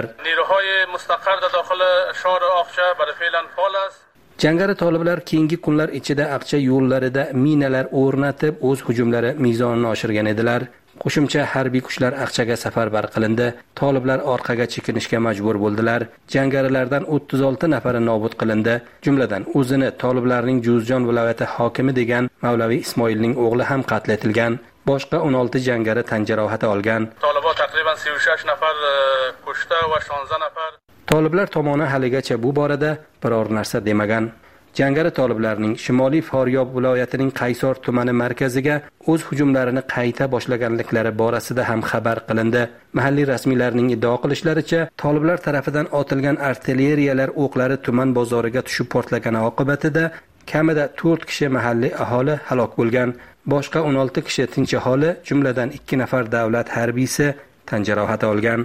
Jangari toliblar keyingi kunlar ichida Aqcha yo'llarida minalar o'rnatib, o'z hujumlari mezonini oshirgan edilar. Qo'shimcha harbiy kuchlar Aqchaga safarbar qilindi. Toliblar orqaga chekinishga majbur bo'ldilar. Jangarilardan 36 nafari nobud qilindi. Jumladan o'zini toliblarning Juzjon viloyati hokimi degan Mavlaviy Ismoilning o'g'li ham qatl etilgan. Boshqa 16 jangari tan jarohati olgan. Toliblar taqriban 36 nafar qo'shda va 16 nafar. Toliblar tomoni haligacha bu borada biror narsa demagan. Jangari toliblarning Shimoliy Faryob viloyatining Qaysor tumani markaziga o'z hujumlarini qayta boshlaganliklari borasida ham xabar qilindi. Mahalliy rasmiylarning iddao qilishlaricha, toliblar tarafidan otilgan artilleriyalar o'qlari tuman bozoriga tushib portlagani oqibatida kamida 4 kishi mahalliy aholi halok bo'lgan. Boshqa 16 kishi tinch aholi, jumladan 2 nafar davlat harbiysi tan jarohati olgan.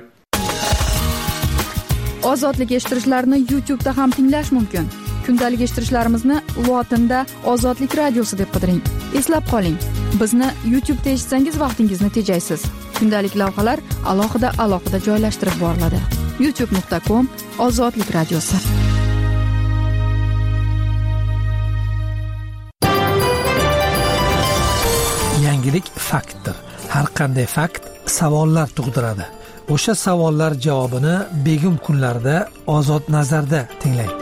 Ozodlik eshittirishlarni YouTube'da ham tinglash mumkin. Kundalik eshittirishlarimizni lotinda Ozodlik radiosi deb qidiring. Eslab qoling, bizni YouTube'da eshitsangiz vaqtingizni tejaysiz. Kundalik lavhalar alohida joylashtirib boriladi. youtube.com/Ozodlik radiosi. Yangilik faktdir. Har qanday fakt savollar tug'diradi. O'sha savollar javobini Begim kunlarda Ozod nazarda tinglang.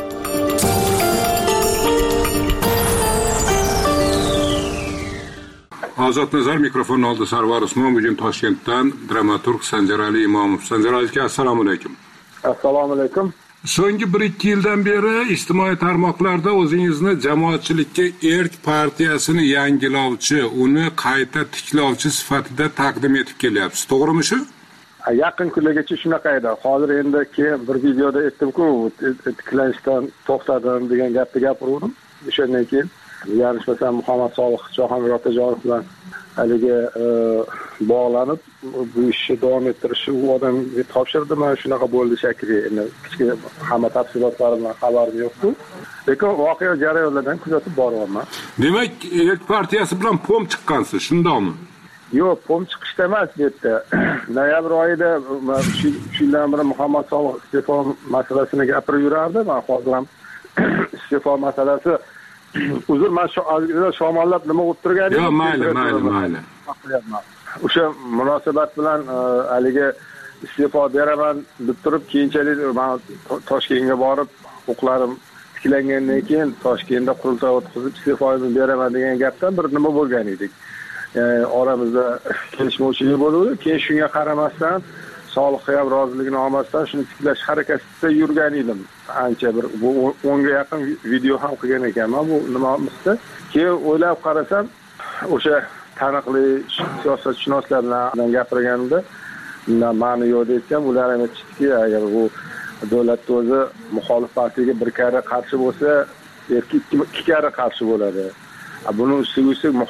Ozod nazar mikrofon oldi Sarvar Usmon. Bugun Toshkentdan dramaturg Sanjarali Imomov. Sanjarali aka, assalomu alaykum. Assalomu alaykum. So'nggi 1-2 yildan beri ijtimoiy tarmoqlarda o'zingizni jamoatchilikka Erk partiyasini yangilovchi, uni qayta tiklovchi sifatida taqdim etib kelyapsiz. To'g'rimi shu? Yaqin kunlargacha shunaqa edi. Hozir endi keyin bir videoda aytdim-ku, tiklanishdan to'xtadim degan gapni gapirdim. O'shandan keyin yarishmasam Muhammad Solih Jahongir Otajonov bilan haligi bog'lanib bu ishni davom ettirishi u odamga topshirdim. Shunaqa bo'ldi shekilli. Endi kichkina hamma tafsilotlari bilan xabarim yo'q-ku. Lekin voqea jarayonlardan kuzatib boryapman. Demak, Erk partiyasi bilan pom chiqqansiz, shundaqmi? Yo'q, pom chiqishda emas bu yerda. Noyabr oyida shundan beri Muhammad Solih iste'fo masalasini gapirib yurardi. Men hozir ham iste'fo masalasi uzr, men shomollab nima o'tib turganim? Yo'q, mayli. O'sha munosabat bilan haligi iste'fo beraman deb turib, keyinchalik men Toshkentga borib, huquqlarim tiklangandan keyin Toshkentda qurultoy o'tkazib iste'foimni beraman degan gapdan bir nima bo'lgan edik. Oramizda kelishmovchilik bo'ldi. Keyin shunga qaramasdan Solihga ham roziligini olmasdan shuni tiklash harakatida yurgan edim. Ancha bir 10 ga yaqin video ham qilgan ekanman bu nimamizda. Keyin o'ylab qarasam, o'sha taniqli siyosatshunoslar bilan gapirganimda ma'ni yo'q desam, ular ham aytishdiki, agar bu davlatning o'zi muxolif partiyaga bir karra qarshi bo'lsa, erki ikki karra qarshi bo'ladi. Buni ustiga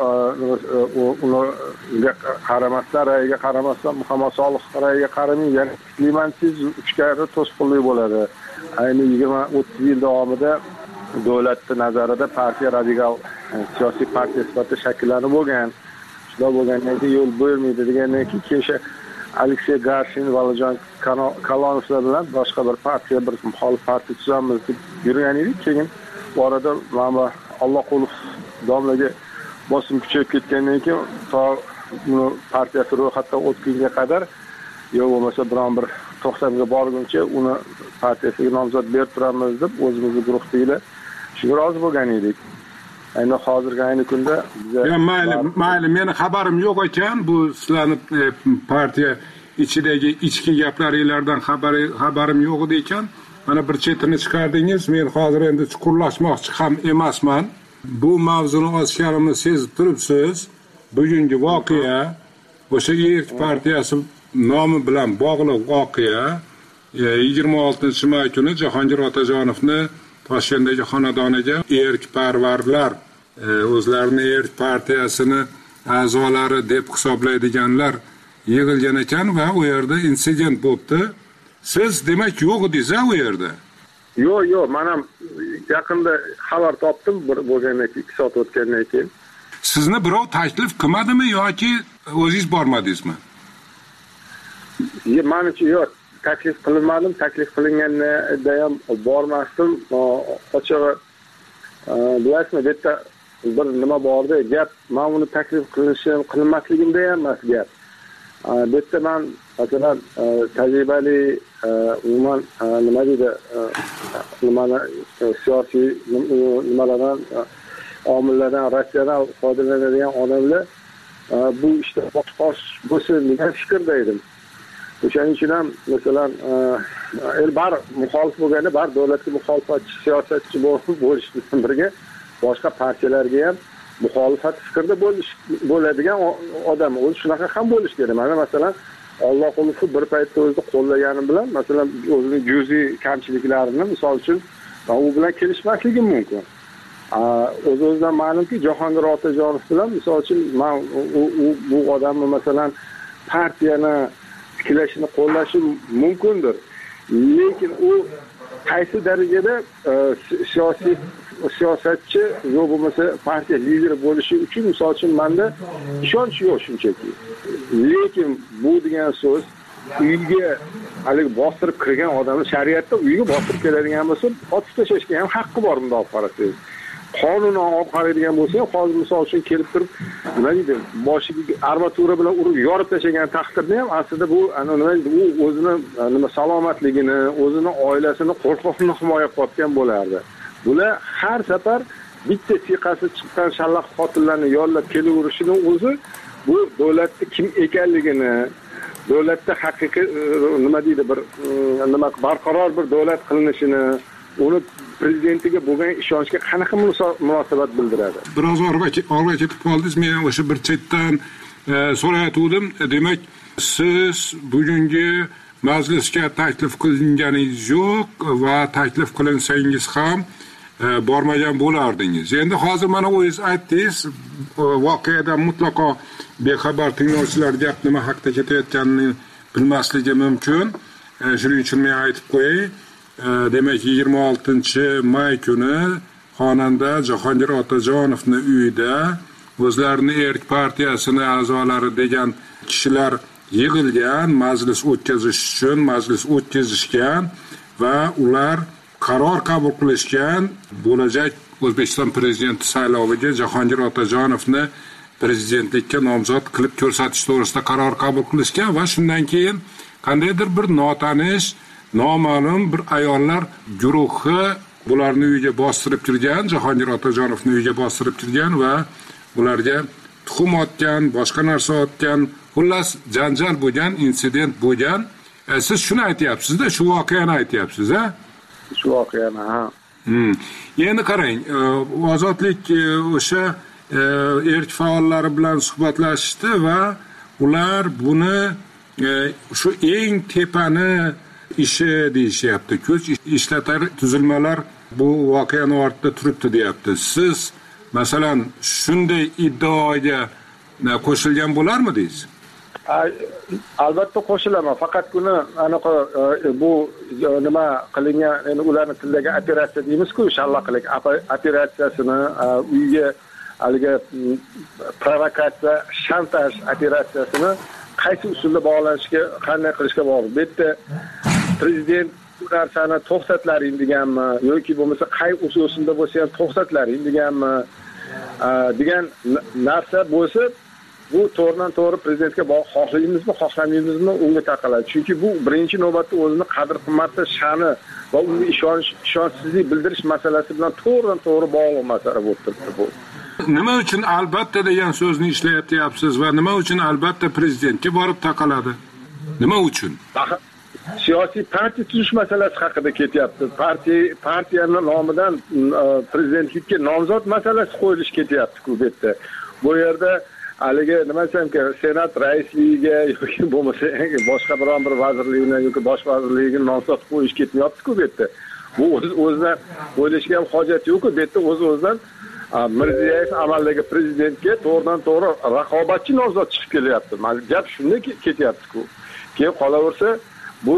unga qaramasdan, rayiga qaramasdan, Muhammad Solih rayiga qaramay, ya'ni tiklimansiz 3 karra to'sqinlik bo'ladi. Ayni 20-30 yil davomida davlatning nazarida partiya radikal siyosiy partiya sifatida shakllanib bo'lgan. Shunday bo'lgandan keyin yo'l bo'lmaydi degandan keyin Aleksey Garshin, Valijon Kalonovlar bilan boshqa bir partiya, bir muxolif partiya tuzamiz deb yurgan edik. Keyin bu orada mana Allohqulov domlaga bosim kuchayib ketgandan keyin to uni partiyasi ro'yxatdan o'tgunga qadar yo'q bo'lmasa biron bir to'xtamga borguncha uni partiyasiga nomzod berib turamiz deb o'zimizni guruhdagilar shunga rozi bo'lgan edik. Endi hozirgi ayni kunda mayli, meni xabarim yo'q ekan, bu sizlarning partiya ichidagi ichki gaplaringlardan xabarim yo'q edi ekan. Mana bir chetini chiqardingiz. Men hozir endi chuqurlashmoqchi ham emasman. Bu mavzuni ochganimni sezib turibsiz. Bugungi voqea o'sha Erk partiyasi nomi bilan bog'liq voqea. 26-may kuni Jahongir Otajonovni Toshkentdagi xonadoniga erkparvarlar, o'zlarini Erk partiyasini a'zolari deb hisoblaydiganlar yig'ilgan ekan va u yerda insident bo'ldi. Siz demak yo'q edingiz u yerda? Yo'q, men ham yaqinda xabar topdim bo'lgandan keyin 2 soat o'tgandan keyin. Sizni birov taklif qilmadimi yoki o'zingiz bormadingizmi? Menimcha yo'q, taklif qilinmadim. Taklif qilinganda ham bormasdim. Ochig'i bilasizmi, bu yerda bir nima borda gap, men uni taklif qilinmasligimda ham emas gap. Bu yerda men masalan tajribali umuman nima deydi, siyosiy nimalardan, omillardan, rasional foydalanadigan odamlar bu ishda boshqosh bo'lsin degan fikrda edim. O'shaning uchun ham masalan bar muxolif bo'lganda bar davlatga muxolifatchi siyosatchi bo'lish bilan birga boshqa partiyalarga ham muxolifat fikrda bo'ladigan odam o'zi shunaqa ham bo'lish kerak. Mana masalan Allohqulovni bir paytda o'zida qo'llaganim bilan masalan o'zining juziy kamchiliklarini misol uchun u bilan kelishmasligim mumkin. O'z-o'zidan ma'lumki Jahongir Otajonov bilan misol uchun men bu odamni masalan partiyani tiklashini qo'llashi mumkindir. Lekin u qaysi darajada siyosatchi yo'q bo'lmasa partiya lideri bo'lishi uchun misol uchun menda ishonch yo'q shunchaki. Lekin bu degan so'z uyga hali bostirib kirgan odamni shariatda uyga bostirib keladigan bo'lsa otib tashlashga ham haqqi bor bunday qarasangiz. qonunan olib qaraydigan bo'lsak, hozir misol uchun kelib turib, nima deydi, boshiga armatura bilan urib yorib tashlagan taqdirda ham aslida bu nima deydi, u o'zini salomatligini, o'zini oilasini qo'rqoqni himoya qilayotgan bo'lardi. Bular har safar bitta siqasi chiqqan shallaq qotillarni yollab kelaverishining o'zi bu davlatning kim ekanligini, davlatda haqiqiy nima deydi, bir nima barqaror bir davlat qilinishini, uni prezidentiga bo'lgan ishonchga qanaqa munosabat bildiradi. Biroz orqa ketib qoldingiz. Men o'sha bir chetdan so'rayotgandim. Demak, siz bugungi majlisga taklif qilinganingiz yo'q va taklif qilinsangiz ham bormagan bo'lardingiz. Endi hozir mana o'zingiz aytdingiz, voqeadan mutlaqo bexabar tinglovchilar gap nima haqida ketayotganini bilmasligi mumkin. Shuning uchun men aytib qo'yay. Demak, 26-may kuni xonanda Jahongir Otajonovning uyida o'zlarini Erk partiyasining a'zolari degan kishilar yig'ilgan, majlis o'tkazish uchun majlis o'tkazishgan va ular qaror qabul qilishgan. Bo'lajak O'zbekiston prezidenti sayloviga Jahongir Otajonovni prezidentlikka nomzod qilib ko'rsatish to'g'risida qaror qabul qilishgan va shundan keyin qandaydir bir notanish, noma'lum bir ayollar guruhi bularning uyiga bostirib kirgan, Jahongir Otajonovning uyiga bostirib kirgan va ularga tuxum otgan, boshqa narsa otgan, xullas janjal bo'lgan, insident bo'lgan. Siz shuni aytyapsiz-da, shu voqeani aytyapsiz, ha? Shu voqeani, ha. Endi qarang, Ozodlik o'sha erk faollari bilan suhbatlashdi va ular buni shu eng tepani ishi deyishyapti. Kuch ishlatar tuzilmalar bu voqeani ortida turibdi deyapti. Siz masalan shunday iddaoga qo'shilgan bo'larmidingiz? Albatta qo'shilaman. Faqat buni anaqa bu nima qilingan, endi ularning tildagi operatsiya deymiz-ku, shallaqlik operatsiyasini uyga haligi provokatsiya, shantaj operatsiyasini qaysi usulda bog'lanishga, qanday qilishga bog'liq. Bu yerda prezident bu narsani to'xtatlaring deganmi yoki bo'lmasa qay usulda bo'lsa ham to'xtatlaring deganmi degan narsa bo'lsa, bu to'g'ridan-to'g'ri prezidentga xohlaymizmi, xohlamaymizmi unga taqaladi. Chunki bu birinchi navbatda o'zini qadr-qimmati, sha'ni va unga ishonchsizlik bildirish masalasi bilan to'g'ridan-to'g'ri bog'liq masala bo'lib turibdi bu. Nima uchun albatta degan so'zni ishlayapsiz va nima uchun albatta prezidentga borib taqaladi? Nima uchun? Siyosiy partiya tuzish masalasi haqida ketyapti. Partiyaning nomidan prezidentlikka nomzod masalasi qo'yilish ketyapti-ku bu yerda. Bu yerda haligi nima desam-ki, senat raisligiga yoki bo'lmasa boshqa biron bir vazirlikni yoki bosh vazirligiga nomzod qo'yish ketmayapti-ku bu yerda. Bu o'zidan o'ylashga ham hojat yo'q-ku. Bu yerda o'z-o'zidan Mirziyoyev amaldagi prezidentga to'g'ridan-to'g'ri raqobatchi nomzod chiqib kelyapti. Gap shunday ketyapti-ku. Keyin qolaversa, bu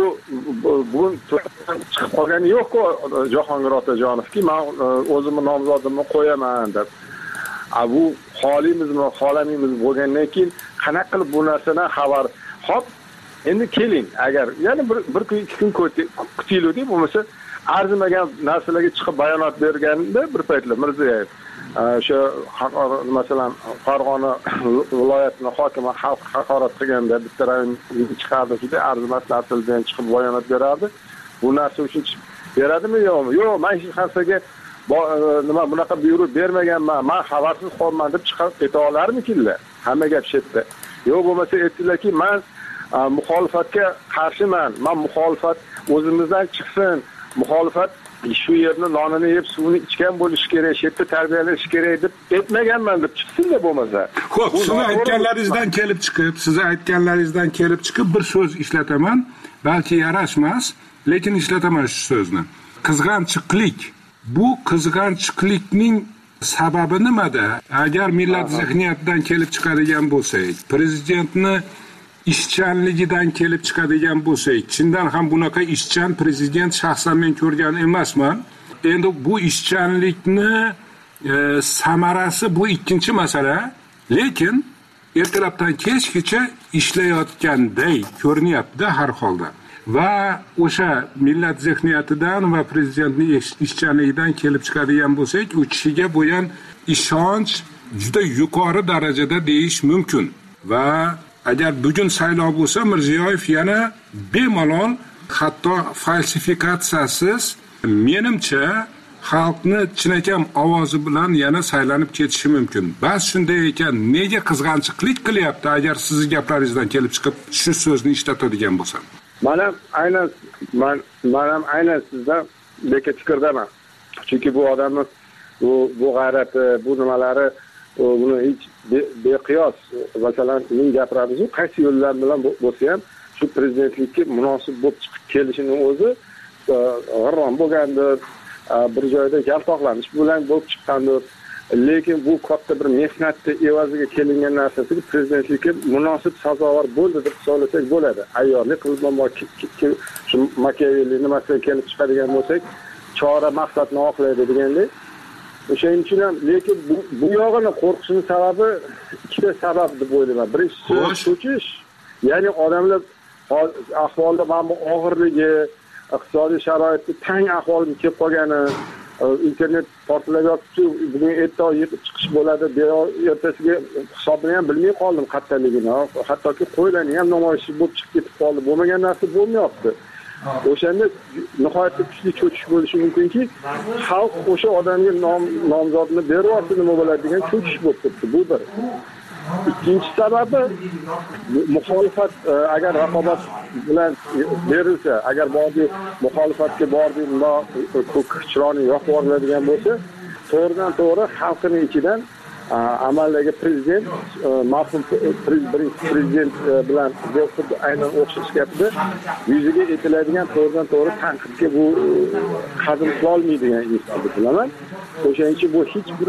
chiqib qolgani yo'q-ku Jahongir Otajonovki, men o'zimni nomzodimni qo'yaman deb. Bu xohlaymizmi, xohlamaymizmi bo'lgandan keyin qanaqa qilib bu narsadan xabar. Xo'p, endi keling, agar yana bir kun, ikki kun kutilaylik, bo'lmasa arzimagan narsalarga chiqib bayonot berganda bir paytlar Mirziyoyev o'sha masalan Farg'ona viloyatining hokimi xalq haqorat qilganda bitta rayonni chiqardi, juda arzimas narsalardan chiqib bayonot berardi. Bu narsa uchun beradimi yo'qmi? Yo'q, men hech narsaga nima bunaqa buyruq bermaganman, men xabarsiz qolman deb chiqib keta olarmikinlar? Hamma gap shu yerda. Yo'q bo'lmasa aytdilarki, men muxolifatga qarshiman. Men muxolifat o'zimizdan chiqsin. Muxolifat shu yerni nonini yeb suvini ichgan bo'lishi kerak, shu yerda tarbiyalanish kerak deb aytmaganman deb chiqsin-da bo'lmasa. Xo'p, siz aytganlaringizdan kelib chiqib bir so'z ishlataman. Balki yarashmas, lekin ishlataman shu so'zni. Qizg'anchiqlik. Bu qizg'anchiqlikning sababi nimada? Agar millat zihniyatidan kelib chiqadigan bo'lsak, prezidentni ishchanligidan kelib chiqadigan bo'lsak, chindan ham bunaqa ishchan prezident shaxsan men ko'rgan emasman. Endi bu ishchanlikni samarasi bu ikkinchi masala, lekin ertalabdan kechgacha ishlayotganday ko'rinyapti har holda. va o'sha millat zehniyatidan va prezidentning ishchanligidan kelib chiqadigan bo'lsak, u kishiga bo'lgan ishonch juda yuqori darajada deyish mumkin. Va agar bugun saylov bo'lsa, Mirziyoyev yana bemalol, hatto falsifikatsiyasiz, menimcha xalqni chinakam ovozi bilan yana saylanib ketishi mumkin. Bas shunday ekan, nega qizg'anchiqlik qilyapti agar sizning gaplaringizdan kelib chiqib shu so'zni ishlatadigan bo'lsam? Men ham aynan sizdan beka fikrdaman. Chunki bu odamning bu g'ayrati, bu nimalari, buni hech beqiyos, masalan, uning gapiramiz-ku, qaysi yo'llar bilan bo'lsa ham shu prezidentlikka munosib bo'lib chiqib kelishining o'zi g'irrom bo'lgandir. Bir joyda yaltoqlanish bilan bo'lib chiqqandir. Lekin bu katta bir mehnatni evaziga kelingan narsasiga prezidentlikka munosib sazovor bo'ldi deb hisoblasak bo'ladi. Ayyorlik qilib shu Machiavelli nimasiga kelib chiqadigan bo'lsak, chora maqsadni oqlaydi degandek. O'shaning uchun ham, lekin bu yog'ini qo'rqishning sababi ikkita sabab deb o'ylayman. Birinchisi cho'chish, ya'ni odamlar ahvolda mana bu og'irligi, iqtisodiy sharoitda tang ahvolga kelib qolgani, internet portlab yotibdi, bugun ertaga yetib chiqish bo'ladi, ertasiga hisobini ham bilmay qoldim qattiqligini. Hattoki qo'ylarni ham namoyish bo'lib chiqib ketib qoldi. Bo'lmagan narsa bo'lmayapti. O'shanda nihoyatda kuchli cho'chish bo'lishi mumkinki, xalq o'sha odamga nomzodni beryapti, nima bo'ladi degan cho'chish bo'lib turibdi. Bu bir. Ikkinchi sababi, muxolifat agar raqobat bilan berilsa, agar muxolifatga bordik, ko'k chiroqni yoqib yuboradigan bo'lsa, to'g'ridan to'g'ri xalqning ichidan amaldagi prezident, mas'ul prezident bilan aynan o'xshash gapda yuziga etiladigan to'g'ridan to'g'ri tanqidga bu hazm qila olmaydigan inson deb bilaman. O'shaning uchun bu hech bir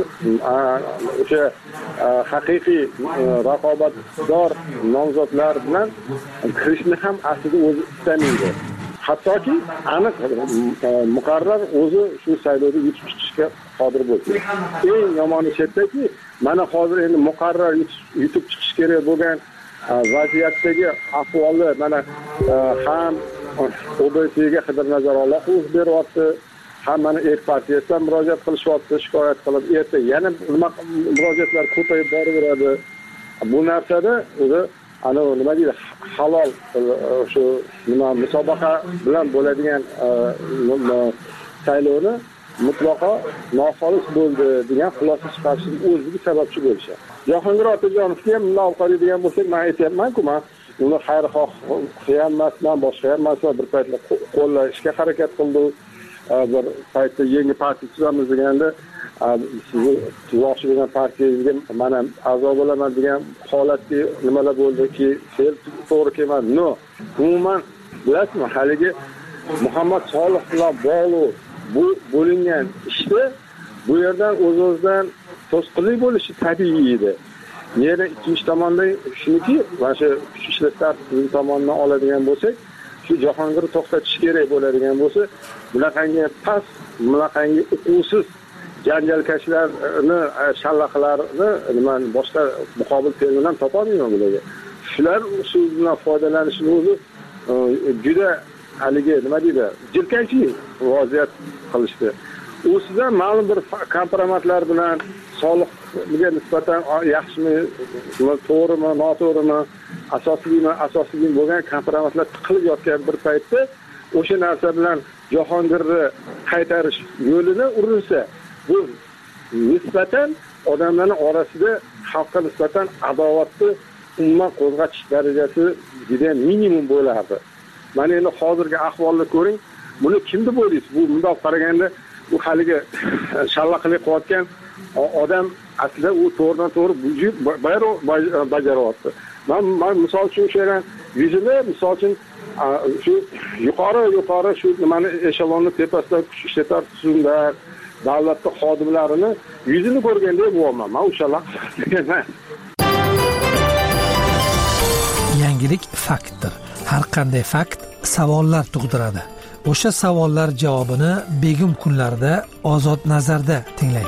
o'sha haqiqiy raqobatdor nomzodlar bilan kirishni ham aslida o'zi istamaydi. Hattoki aniq muqarrar o'zi shu saylovda yutib chiqishga qodir bo'ldi. Eng yomoni chetdaki, mana hozir endi muqarrar yutib chiqish kerak bo'lgan vaziyatdagi ahvolni mana ham OBSga Xidir Nazarulloh o'zi beryapti, ham mana partiyasidan murojaat qilishyapti, shikoyat qilib, erta yana murojaatlar ko'payib boraveradi. Bu narsada o'zi nima deydi, halol shu musobaqa bilan bo'ladigan saylovni mutlaqo noxolis bo'ldi degan xulosa chiqarishning o'ziga sababchi bo'lishadi. Jahongir Otajonovga ham lavqali degan bo'lsak, men aytyapman-ku, men uni xayrixoh ham emasman, boshqa ham emasman, bir paytlar qo'llashga harakat qildi. Bir paytda yangi partiya tuzamiz deganda, sizni tuzmoqchi bo'lgan partiyangizga men ham a'zo bo'laman degan holatda nimalar bo'ldiki, to'g'ri kelmadi. No, umuman bilasizmi, haligi Muhammad Solih bilan bog'liq bu bo'lingan ishda bu yerdan o'z-o'zidan to'sqinlik bo'lishi tabiiy edi. Yana ikkinchi tomondan shuniki, mana shu kuch ishlatib sizning tomonidan oladigan bo'lsak, shu Jahongir to'xtatish kerak bo'ladigan bo'lsa, bunaqangi past, bunaqangi uquvsiz janjalkashlarni, shallaqlarni nima boshqa muqobil termindan topolmayman bularga. Shular usulidan foydalanishni o'zi juda haligi nima deydi, jirkanchlik vaziyat qilishdi. U sizdan ma'lum bir kompromatlar bilan Solihga nisbatan yaxshimi, to'g'rimi, noto'g'rimi, asosli bo'lgan kompromatlar tiqilib yotgan bir paytda o'sha narsa bilan Jahongirni qaytarish yo'lini urilsa, bu nisbatan odamlarning orasida xalqqa nisbatan adovatni umuman qo'zg'atish darajasi juda minimum bo'lardi. Mana endi hozirgi ahvolni ko'ring, buni kim deb o'ylaysiz? Bu bundoq qaraganda bu haligi shallaqlik qilayotgan odam aslida u to'g'ridan to'g'ri bajaryapti. Men misol uchun o'sha yuzini misol uchun shu yuqori shu nimani eshelonni tepasida kuch ishlatar tuzumlar, davlatning xodimlarini yuzini ko'rganda bo'laman. Men o'shalar emas. Yangilik faktdir. Har qanday fakt savollar tug'diradi. O'sha savollar javobini begim kunlarda Ozod nazarda tinglang.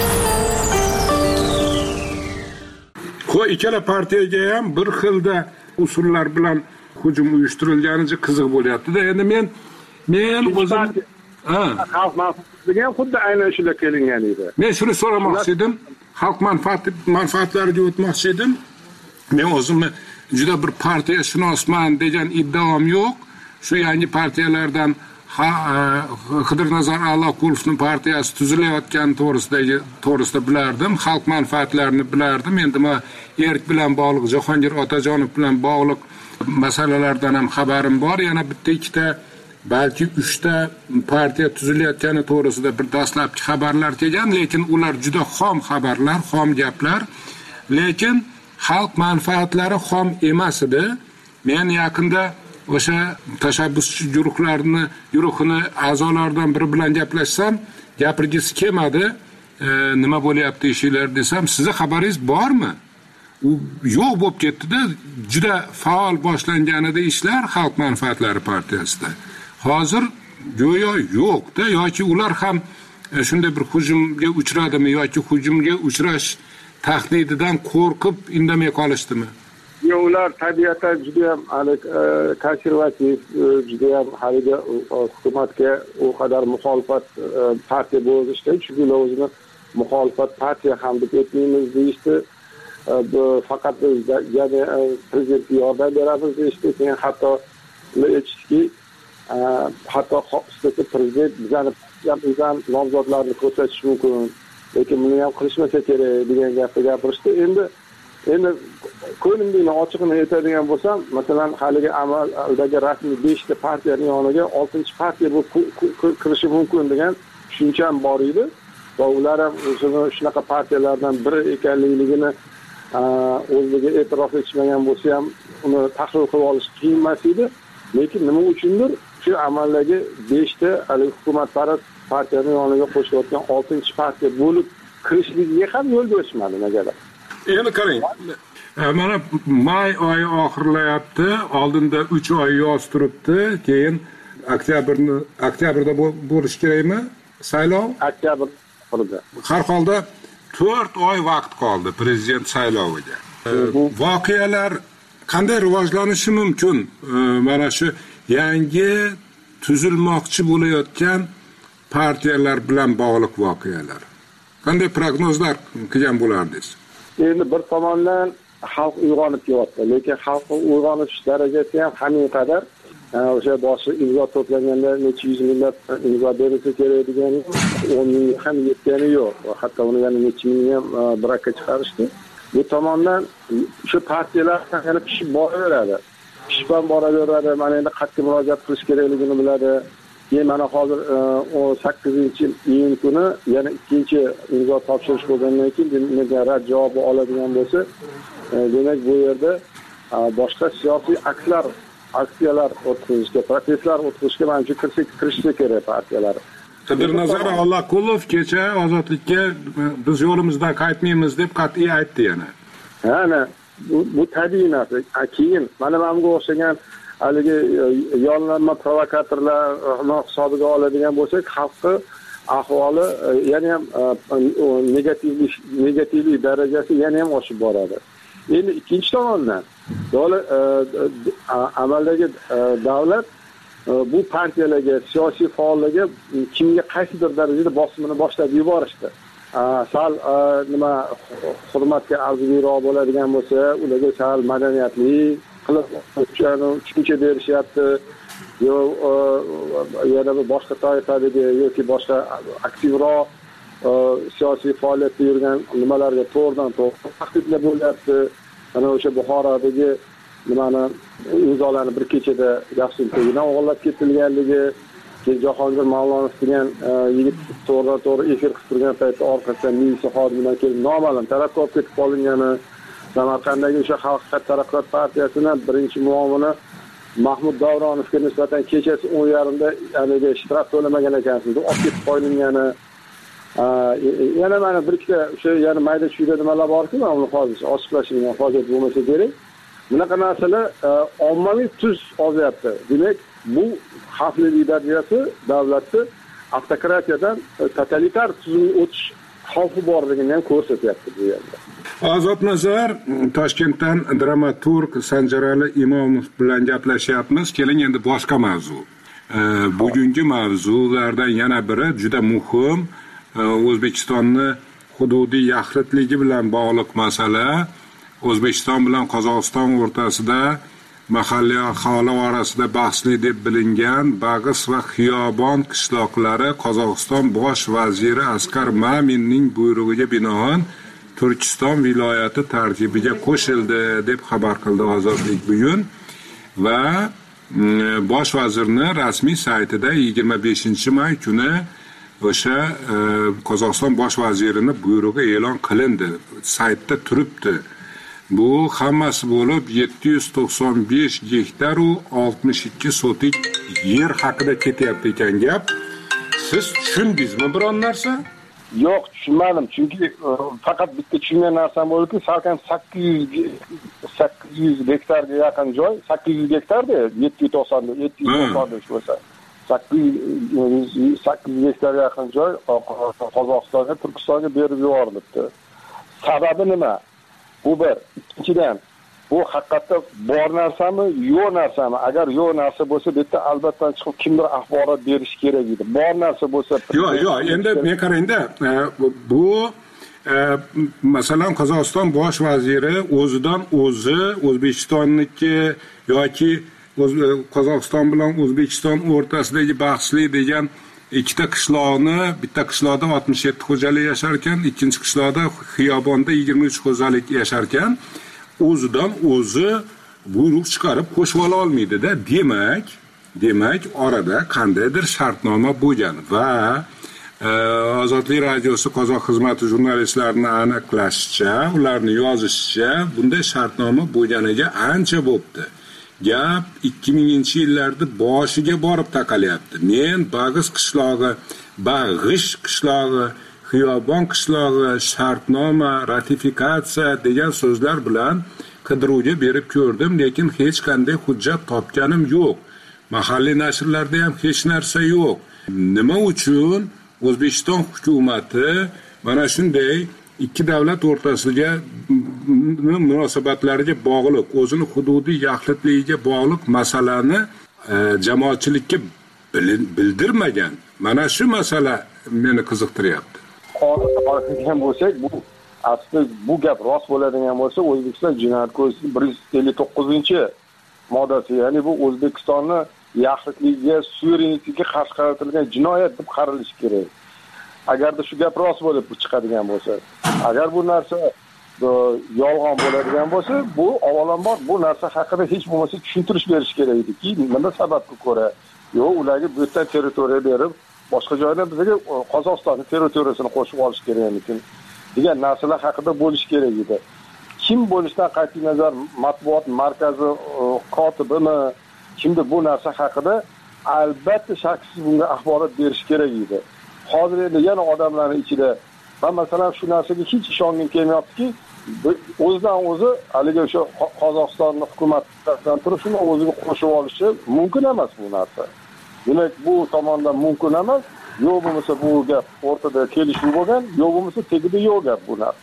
Ikkala partiyaga ham bir xilda usullar bilan hujum uyushtirilganicha qiziq bo'lyapti-da. Endi men o'zim xalq manfaatlariga ham xuddi aynan shular kelingan edi. Men shuni so'ramoqchi edim. Xalq manfaatlariga o'tmoqchi edim. Men o'zimni juda bir partiyashunosman degan iddaom yo'q. Shu yangi partiyalardan Xidirnazar Alloqulovning partiyasi tuzilayotgani to'g'risida bilardim. Xalq manfaatlarini bilardim. Endi erk bilan bog'liq, Jahongir Otajonov bilan bog'liq masalalardan ham xabarim bor. Yana bitta ikkita, balki 3 ta partiya tuzilayotgani to'g'risida bir dastlabki xabarlar kelgan, lekin ular juda xom xabarlar, xom gaplar. Lekin xalq manfaatlari xom emas edi. Men yaqinda o'sha tashabbuschi guruhini a'zolaridan biri bilan gaplashsam, gapirgisi kelmadi. Nima bo'lyapti ishinglar desam, sizga xabaringiz bormi? U yo'q bo'lib ketdi-da, juda faol boshlanganida ishlar Xalq manfaatlari partiyasida. Hozir go'yo yo'q-da, yoki ular ham shunday bir hujumga uchradimi yoki hujumga uchrash tahdididan qo'rqib indamay qolishdimi? Ular tabiatan juda ham konservativ, juda ham haliga hukumatga u qadar muxolifat partiya bo'lishdi, chunki ular o'zini muxolifat partiya ham deb aytmaymiz deyishdi. Faqat biz yana prezidentga yordam beramiz deyishdi. Keyin hatto ular aytishdiki, hatto xohlasa prezident bizdan nomzodlarni ko'rsatish mumkin, lekin buni ham qilishmasa kerak degan gapni gapirishdi. Endi ko'nglimni ochiqini aytadigan bo'lsam, masalan, haligi amaldagi rasmiy 5 ta partiyaning yoniga 6-partiya bu kirishi mumkin degan tushuncha ham bor edi. Va ular ham shunaqa partiyalardan biri ekanligini o'zlariga e'tirof etishmagan bo'lsa ham uni tahlil qilib olish qiyin emas edi. Lekin nima uchundir shu amaldagi 5 ta hukumatparast partiyaning yoniga qo'shilayotgan 6-partiya bo'lib kirishligiga ham yo'l berishmadi negadir. Endi qarang, mana may oyi oxirlayapti, oldinda 3 oy yoz turibdi, keyin oktyabrda bo'lish kerakmi saylov? Oktyabrda. Har holda 4 oy vaqt qoldi prezident sayloviga. Voqealar qanday rivojlanishi mumkin? Mana shu yangi tuzilmoqchi bo'layotgan partiyalar bilan bog'liq voqealar. Qanday prognozlar qilgan bo'lardingiz? Endi bir tomondan xalq uyg'onib kelyapti, lekin xalq uyg'onish darajasi ham hamin qadar o'sha boshi imzo to'plaganda necha yuz minglab imzo berilsa kerak degan 10 ming ham yetgani yo'q. Hatto uni yana necha ming ham brakka chiqarishdi. Bu tomondan shu partiyalar yana pishib boraveradi. Pishib boraveradi. Mana endi qat'iy murojaat qilish kerakligini biladi. Keyin mana hozir 18-iyun kuni yana ikkinchi imzo topshirish bo'lgandan keyin rad javobi oladigan bo'lsa, demak bu yerda boshqa siyosiy aksiyalar o'tkazishga, protestlar o'tkazishga menimcha kirishsa kerak partiyalar. Xidirnazar Alloqulov kecha Ozodlikka biz yo'limizdan qaytmaymiz deb qat'iy aytdi yana. Ana bu tabiiy narsa. Keyin mana menga o'xshagan haligi yollanma provokatorlar hisobiga oladigan bo'lsak, xalqning ahvoli yana ham negativlik darajasi yana ham oshib boradi. Endi ikkinchi tomondan amaldagi davlat bu partiyalarga, siyosiy faollarga kimga qaysidir darajada bosimini boshlab yuborishdi. Sal nima hurmatga arziguroq bo'ladigan bo'lsa, ularga sal madaniyatli qilib tushuncha berishyapti. Yana boshqa toifadagi yoki boshqa aktivroq siyosiy faoliyatda yurgan nimalarga to'g'ridan-to'g'ri tahdidlar bo'lyapti. Mana o'sha Buxorodagi nimani imzolarni bir kechada Yaqsuntagina o'g'irlab ketilganligi, Jahongir Mavlonov degan yigit to'g'ri efir qilib turgan paytda orqasidan militsiya xodimidan kelib noma'lum tarafga olib ketib qolingani, Samarqanddagi o'sha Xalq taraqqiyot partiyasining birinchi muavini Mahmud Davronovga nisbatan kechasi 10:30da aniga ishtirok to'lamagan ekansiz deb olib ketib qo'yilgani, yana mana bir ikkita o'sha yana mayda-chuyda nimalar borki, mana uni hozir ochiqlashga hojat bo'lmasa kerak. Bunaqa narsalar ommaviy tus olyapti. Demak, bu xavflilik darajasi davlatni avtokratiyadan totalitar tuzumga o'tish xavfi borligini ham ko'rsatyapti bu yerda. Ozod Nazar, Toshkentdan dramaturg Sanjarali Imomov bilan gaplashyapmiz. Keling endi boshqa mavzu. Bugungi mavzulardan yana biri juda muhim. O'zbekistonni hududiy yaxlitligi bilan bog'liq masala. O'zbekiston bilan Qozog'iston o'rtasida mahalliy aholi orasida bahsli deb bilingan Bag'is va Xiyobon qishloqlari Qozog'iston bosh vaziri Askar Maminning buyrug'iga binoan Turkiston viloyati tarkibiga qo'shildi deb xabar qildi Ozodlik bugun va bosh vazirni rasmiy saytida 25-may kuni o'sha Qozog'iston bosh vazirining buyrug'i e'lon qilindi. Saytda turibdi. Bu hammasi bo'lib 795 gektar u 62 sotik yer haqida ketyapti ekan gap. Siz tushundingizmi biron narsa? Yo'q, tushunmadim. Chunki faqat bitta tushungan narsam bo'ldiki, salkam 800 gektarga yaqin joy, 800 gektarda 795 bo'lsa. 800 gektarga yaqin joy Qozog'istonga, Turkistonga berib yuborilibdi. Sababi nima? Bu bir. Ikkinchidan, bu haqiqatda bor narsami, yo'q narsami? Agar yo'q narsa bo'lsa, bu yerda albatta chiqib kimdir axborot berish kerak edi. Bor narsa bo'lsa, yo'q, endi men qarangda, bu masalan Qozog'iston bosh vaziri o'zidan o'zi O'zbekistonniki yoki Qozog'iston bilan O'zbekiston o'rtasidagi bahsli degan ikkita qishloqni, bitta qishloqda 67 xo'jalik yashar ekan, ikkinchi qishloqda Xiyobonda 23 xo'jalik yashar ekan, o'zidan o'zi buyruq chiqarib qo'shib ola olmaydi-da. Demak, orada qandaydir shartnoma bo'lgan va Ozodlik radiosi qozoq xizmati jurnalistlarining aniqlashicha, ularning yozishicha, bunday shartnoma bo'lganiga ancha bo'pti. Gap 2000-yillarda boshiga borib taqalyapti. Men Bag'is qishlog'i, Xiyobon qishlog'i, shartnoma, ratifikatsiya degan so'zlar bilan qidiruvga berib ko'rdim, lekin hech qanday hujjat topganim yo'q. Mahalliy nashrlarda ham hech narsa yo'q. Nima uchun O'zbekiston hukumati mana shunday ikki davlat o'rtasidagi munosabatlariga bog'liq, o'zini hududiy yaxlitligiga bog'liq masalani jamoatchilikka bildirmagan? Mana shu masala meni qiziqtiryapti. Qolgan bo'lsak, bu aslida bu gap rost bo'ladigan bo'lsa, O'zbekiston Jinoyat kodeksining 159-moddasi, ya'ni bu O'zbekistonni yaxlitligiga, suverenitetiga qarshi qaratilgan jinoyat deb qaralishi kerak. Agarda shu gap rost bo'lib chiqadigan bo'lsa, agar bu narsa yolg'on bo'ladigan bo'lsa, bu avvalambor bu narsa haqida hech bo'lmasa tushuntirish berish kerak ediki, nima sababga ko'ra yo'q ularga bu yerdan territoriya berib, boshqa joydan bizga Qozog'istonning territoriyasini qo'shib olish kerakmikin degan narsalar haqida bo'lish kerak edi. Kim bo'lishidan qat'iy nazar matbuot markazi kotibimi, kimdir bu narsa haqida albatta shaksiz bunga axborot berish kerak edi. Hozir endi yana odamlarning ichida men masalan shu narsaga hech ishongim kelmayaptiki, o'zidan o'zi haliga o'sha Qozog'istonning hukumatidan turib shuni o'ziga qo'shib olishi mumkin emas bu narsa. Demak, bu tomondan mumkin emas. Yo'q bo'lmasa bu gap o'rtada kelishuv bo'lgan, yo'q bo'lmasa tegida yo'q gap bu narsa.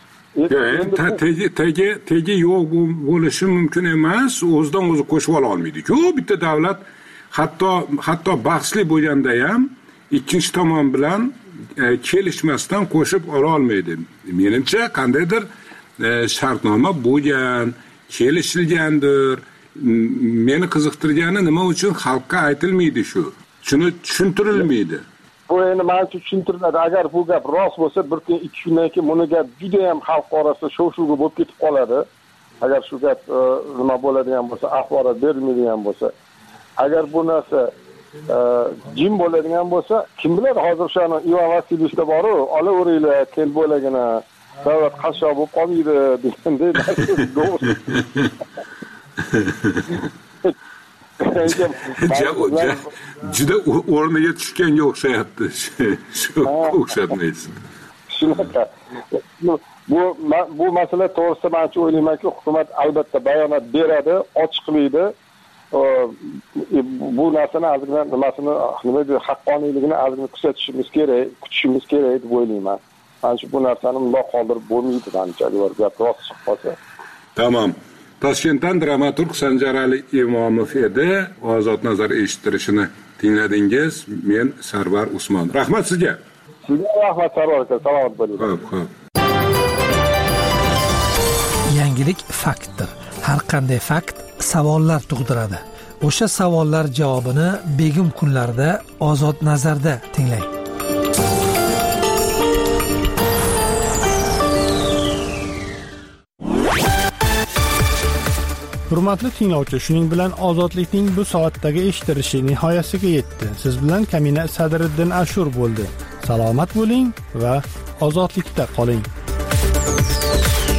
Tegi yo'q bo'lishi mumkin emas, o'zidan o'zi qo'shib ola olmaydi-ku. Bitta davlat hatto bahsli bo'lganda ham ikkinchi tomon bilan kelishmasdan qo'shib ola olmaydi. Menimcha qandaydir shartnoma bo'lgan, kelishilgandir. Meni qiziqtirgani nima uchun xalqqa aytilmaydi shu? Shuni tushuntirilmaydi. Bu endi men uchun tushuntiriladi. Agar bu gap rost bo'lsa, bir kun ikki kundan keyin buni gap juda ham xalq orasida shov-shuvga bo'lib ketib qoladi. Agar shu gap nima bo'ladigan bo'lsa, axborot berilmaydigan bo'lsa. Agar bu narsa jim bo'ladigan bo'lsa, kim biladi, hozir o'shani Ivan Vasilichda boru, olaveringlar, keyin bo'lagina davlat qashshoq bo'lib qolmaydi deganday narsa to'g'ri. Juda o'rniga tushganga o'xshayapti. Shu o'xshatmaysiz. Shunaqa. Bu masala to'g'risida men o'ylaymanki, hukumat albatta bayonot beradi, ochiqlaydi. Bu narsani ozgina nimasini, nima deydi, haqqoniyligini ozgina kutishimiz kerak deb o'ylayman. ana shu bu narsani bundoq qoldirib bo'lmaydi qanchalik bor gap rost chiqib qolsa. Tamam. Toshkentdan dramaturg Sanjarali Imomov edi. Ozod nazar eshittirishini tingladingiz. Men Sarvar Usmon. Rahmat sizga. Sizga rahmat Sarvar aka, salomat bo'ling. Xo'p. Yangilik faktdir. Har qanday fakt savollar tug'diradi. O'sha savollar javobini begim kunlarda Ozod nazarda tinglang. Hurmatli tinglovchi, shuning bilan ozodlikning bu soatdagi eshittirishi nihoyasiga yetdi. Siz bilan Kamina Sadriddin Ashur bo'ldi. Salomat bo'ling va ozodlikda qoling.